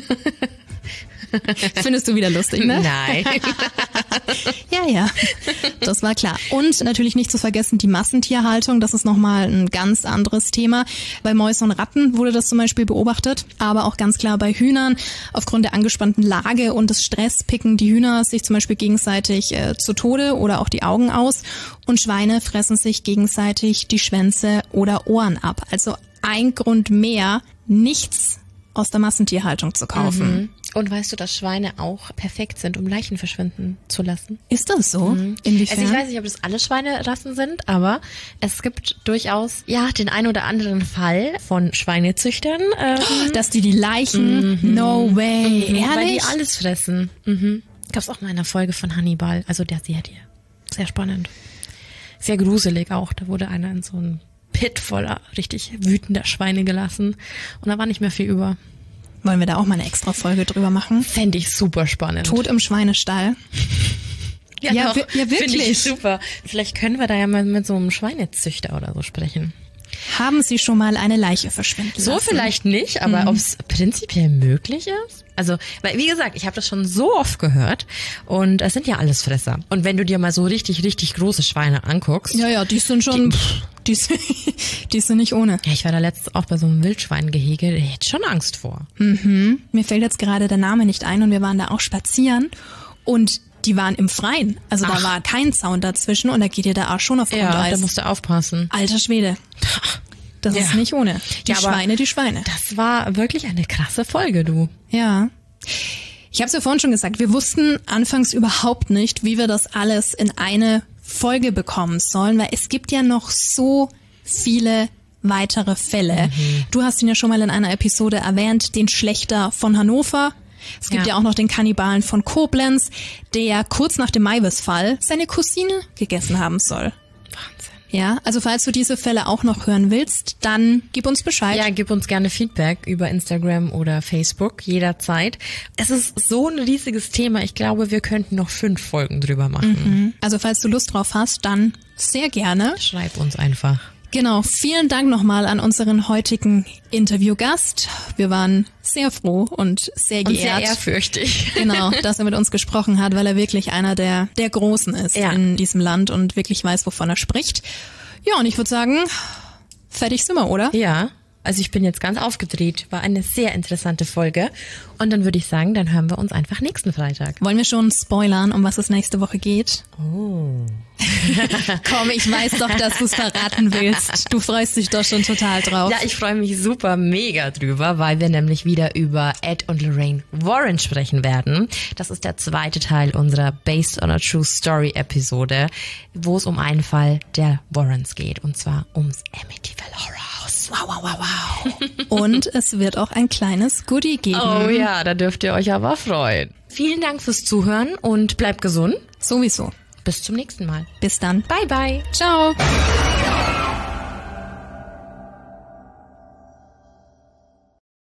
Findest du wieder lustig, ne? Nein. Ja, ja, das war klar. Und natürlich nicht zu vergessen die Massentierhaltung, das ist nochmal ein ganz anderes Thema. Bei Mäusen und Ratten wurde das zum Beispiel beobachtet, aber auch ganz klar bei Hühnern. Aufgrund der angespannten Lage und des Stress picken die Hühner sich zum Beispiel gegenseitig äh, zu Tode oder auch die Augen aus und Schweine fressen sich gegenseitig die Schwänze oder Ohren ab. Also ein Grund mehr, nichts aus der Massentierhaltung zu kaufen. Mhm. Und weißt du, dass Schweine auch perfekt sind, um Leichen verschwinden zu lassen? Ist das so? Mhm. Inwiefern? Also ich weiß nicht, ob das alle Schweinerassen sind, aber es gibt durchaus ja den ein oder anderen Fall von Schweinezüchtern, ähm, dass die die Leichen, Mhm. no way, mhm, ehrlich? weil die alles fressen. Mhm. Gab's auch mal in einer Folge von Hannibal, also der Serie. Sehr spannend. Sehr gruselig auch. Da wurde einer in so einen Pit voller richtig wütender Schweine gelassen und da war nicht mehr viel über. Wollen wir da auch mal eine extra Folge drüber machen? Fände ich super spannend. Tod im Schweinestall. Ja, Ja, doch, wi- ja, Finde wirklich. ich super. Vielleicht können wir da ja mal mit so einem Schweinezüchter oder so sprechen. Haben Sie schon mal eine Leiche verschwinden lassen? So vielleicht nicht, aber mhm. ob es prinzipiell möglich ist? Also, weil wie gesagt, ich habe das schon so oft gehört und es sind ja alles Fresser. Und wenn du dir mal so richtig, richtig große Schweine anguckst. Ja, ja, die sind schon, die, die, die sind nicht ohne. Ja, ich war da letztens auch bei so einem Wildschweingehege, da hätte schon Angst vor. Mhm. Mir fällt jetzt gerade der Name nicht ein und wir waren da auch spazieren und die waren im Freien. Also Ach. da war kein Zaun dazwischen und da geht dir der Arsch schon auf Grundeis. Ja, da musst du aufpassen. Alter Schwede. Das ja. ist nicht ohne. Die ja, Schweine, die Schweine. Das war wirklich eine krasse Folge, du. Ja. Ich habe es ja vorhin schon gesagt, wir wussten anfangs überhaupt nicht, wie wir das alles in eine Folge bekommen sollen, weil es gibt ja noch so viele weitere Fälle. Mhm. Du hast ihn ja schon mal in einer Episode erwähnt, den Schlächter von Hannover. Es gibt ja. ja auch noch den Kannibalen von Koblenz, der kurz nach dem Maivis-Fall seine Cousine gegessen haben soll. Wahnsinn. Ja, also falls du diese Fälle auch noch hören willst, dann gib uns Bescheid. Ja, gib uns gerne Feedback über Instagram oder Facebook jederzeit. Es ist so ein riesiges Thema. Ich glaube, wir könnten noch fünf Folgen drüber machen. Mhm. Also falls du Lust drauf hast, dann sehr gerne. Schreib uns einfach. Genau, vielen Dank nochmal an unseren heutigen Interviewgast. Wir waren sehr froh und sehr geehrt. Und sehr ehrfürchtig. Genau, dass er mit uns gesprochen hat, weil er wirklich einer der, der Großen ist ja. in diesem Land und wirklich weiß, wovon er spricht. Ja, und ich würde sagen, fertig sind wir, oder? Ja. Also ich bin jetzt ganz aufgedreht. War eine sehr interessante Folge. Und dann würde ich sagen, dann hören wir uns einfach nächsten Freitag. Wollen wir schon spoilern, um was es nächste Woche geht? Oh. Komm, ich weiß doch, dass du es verraten willst. Du freust dich doch schon total drauf. Ja, ich freue mich super mega drüber, weil wir nämlich wieder über Ed und Lorraine Warren sprechen werden. Das ist der zweite Teil unserer Based on a True Story Episode, wo es um einen Fall der Warrens geht. Und zwar ums Amityville Horror House. Wow, wow, wow, wow. Und es wird auch ein kleines Goodie geben. Oh ja, da dürft ihr euch aber freuen. Vielen Dank fürs Zuhören und bleibt gesund. Sowieso. Bis zum nächsten Mal. Bis dann. Bye, bye. Ciao.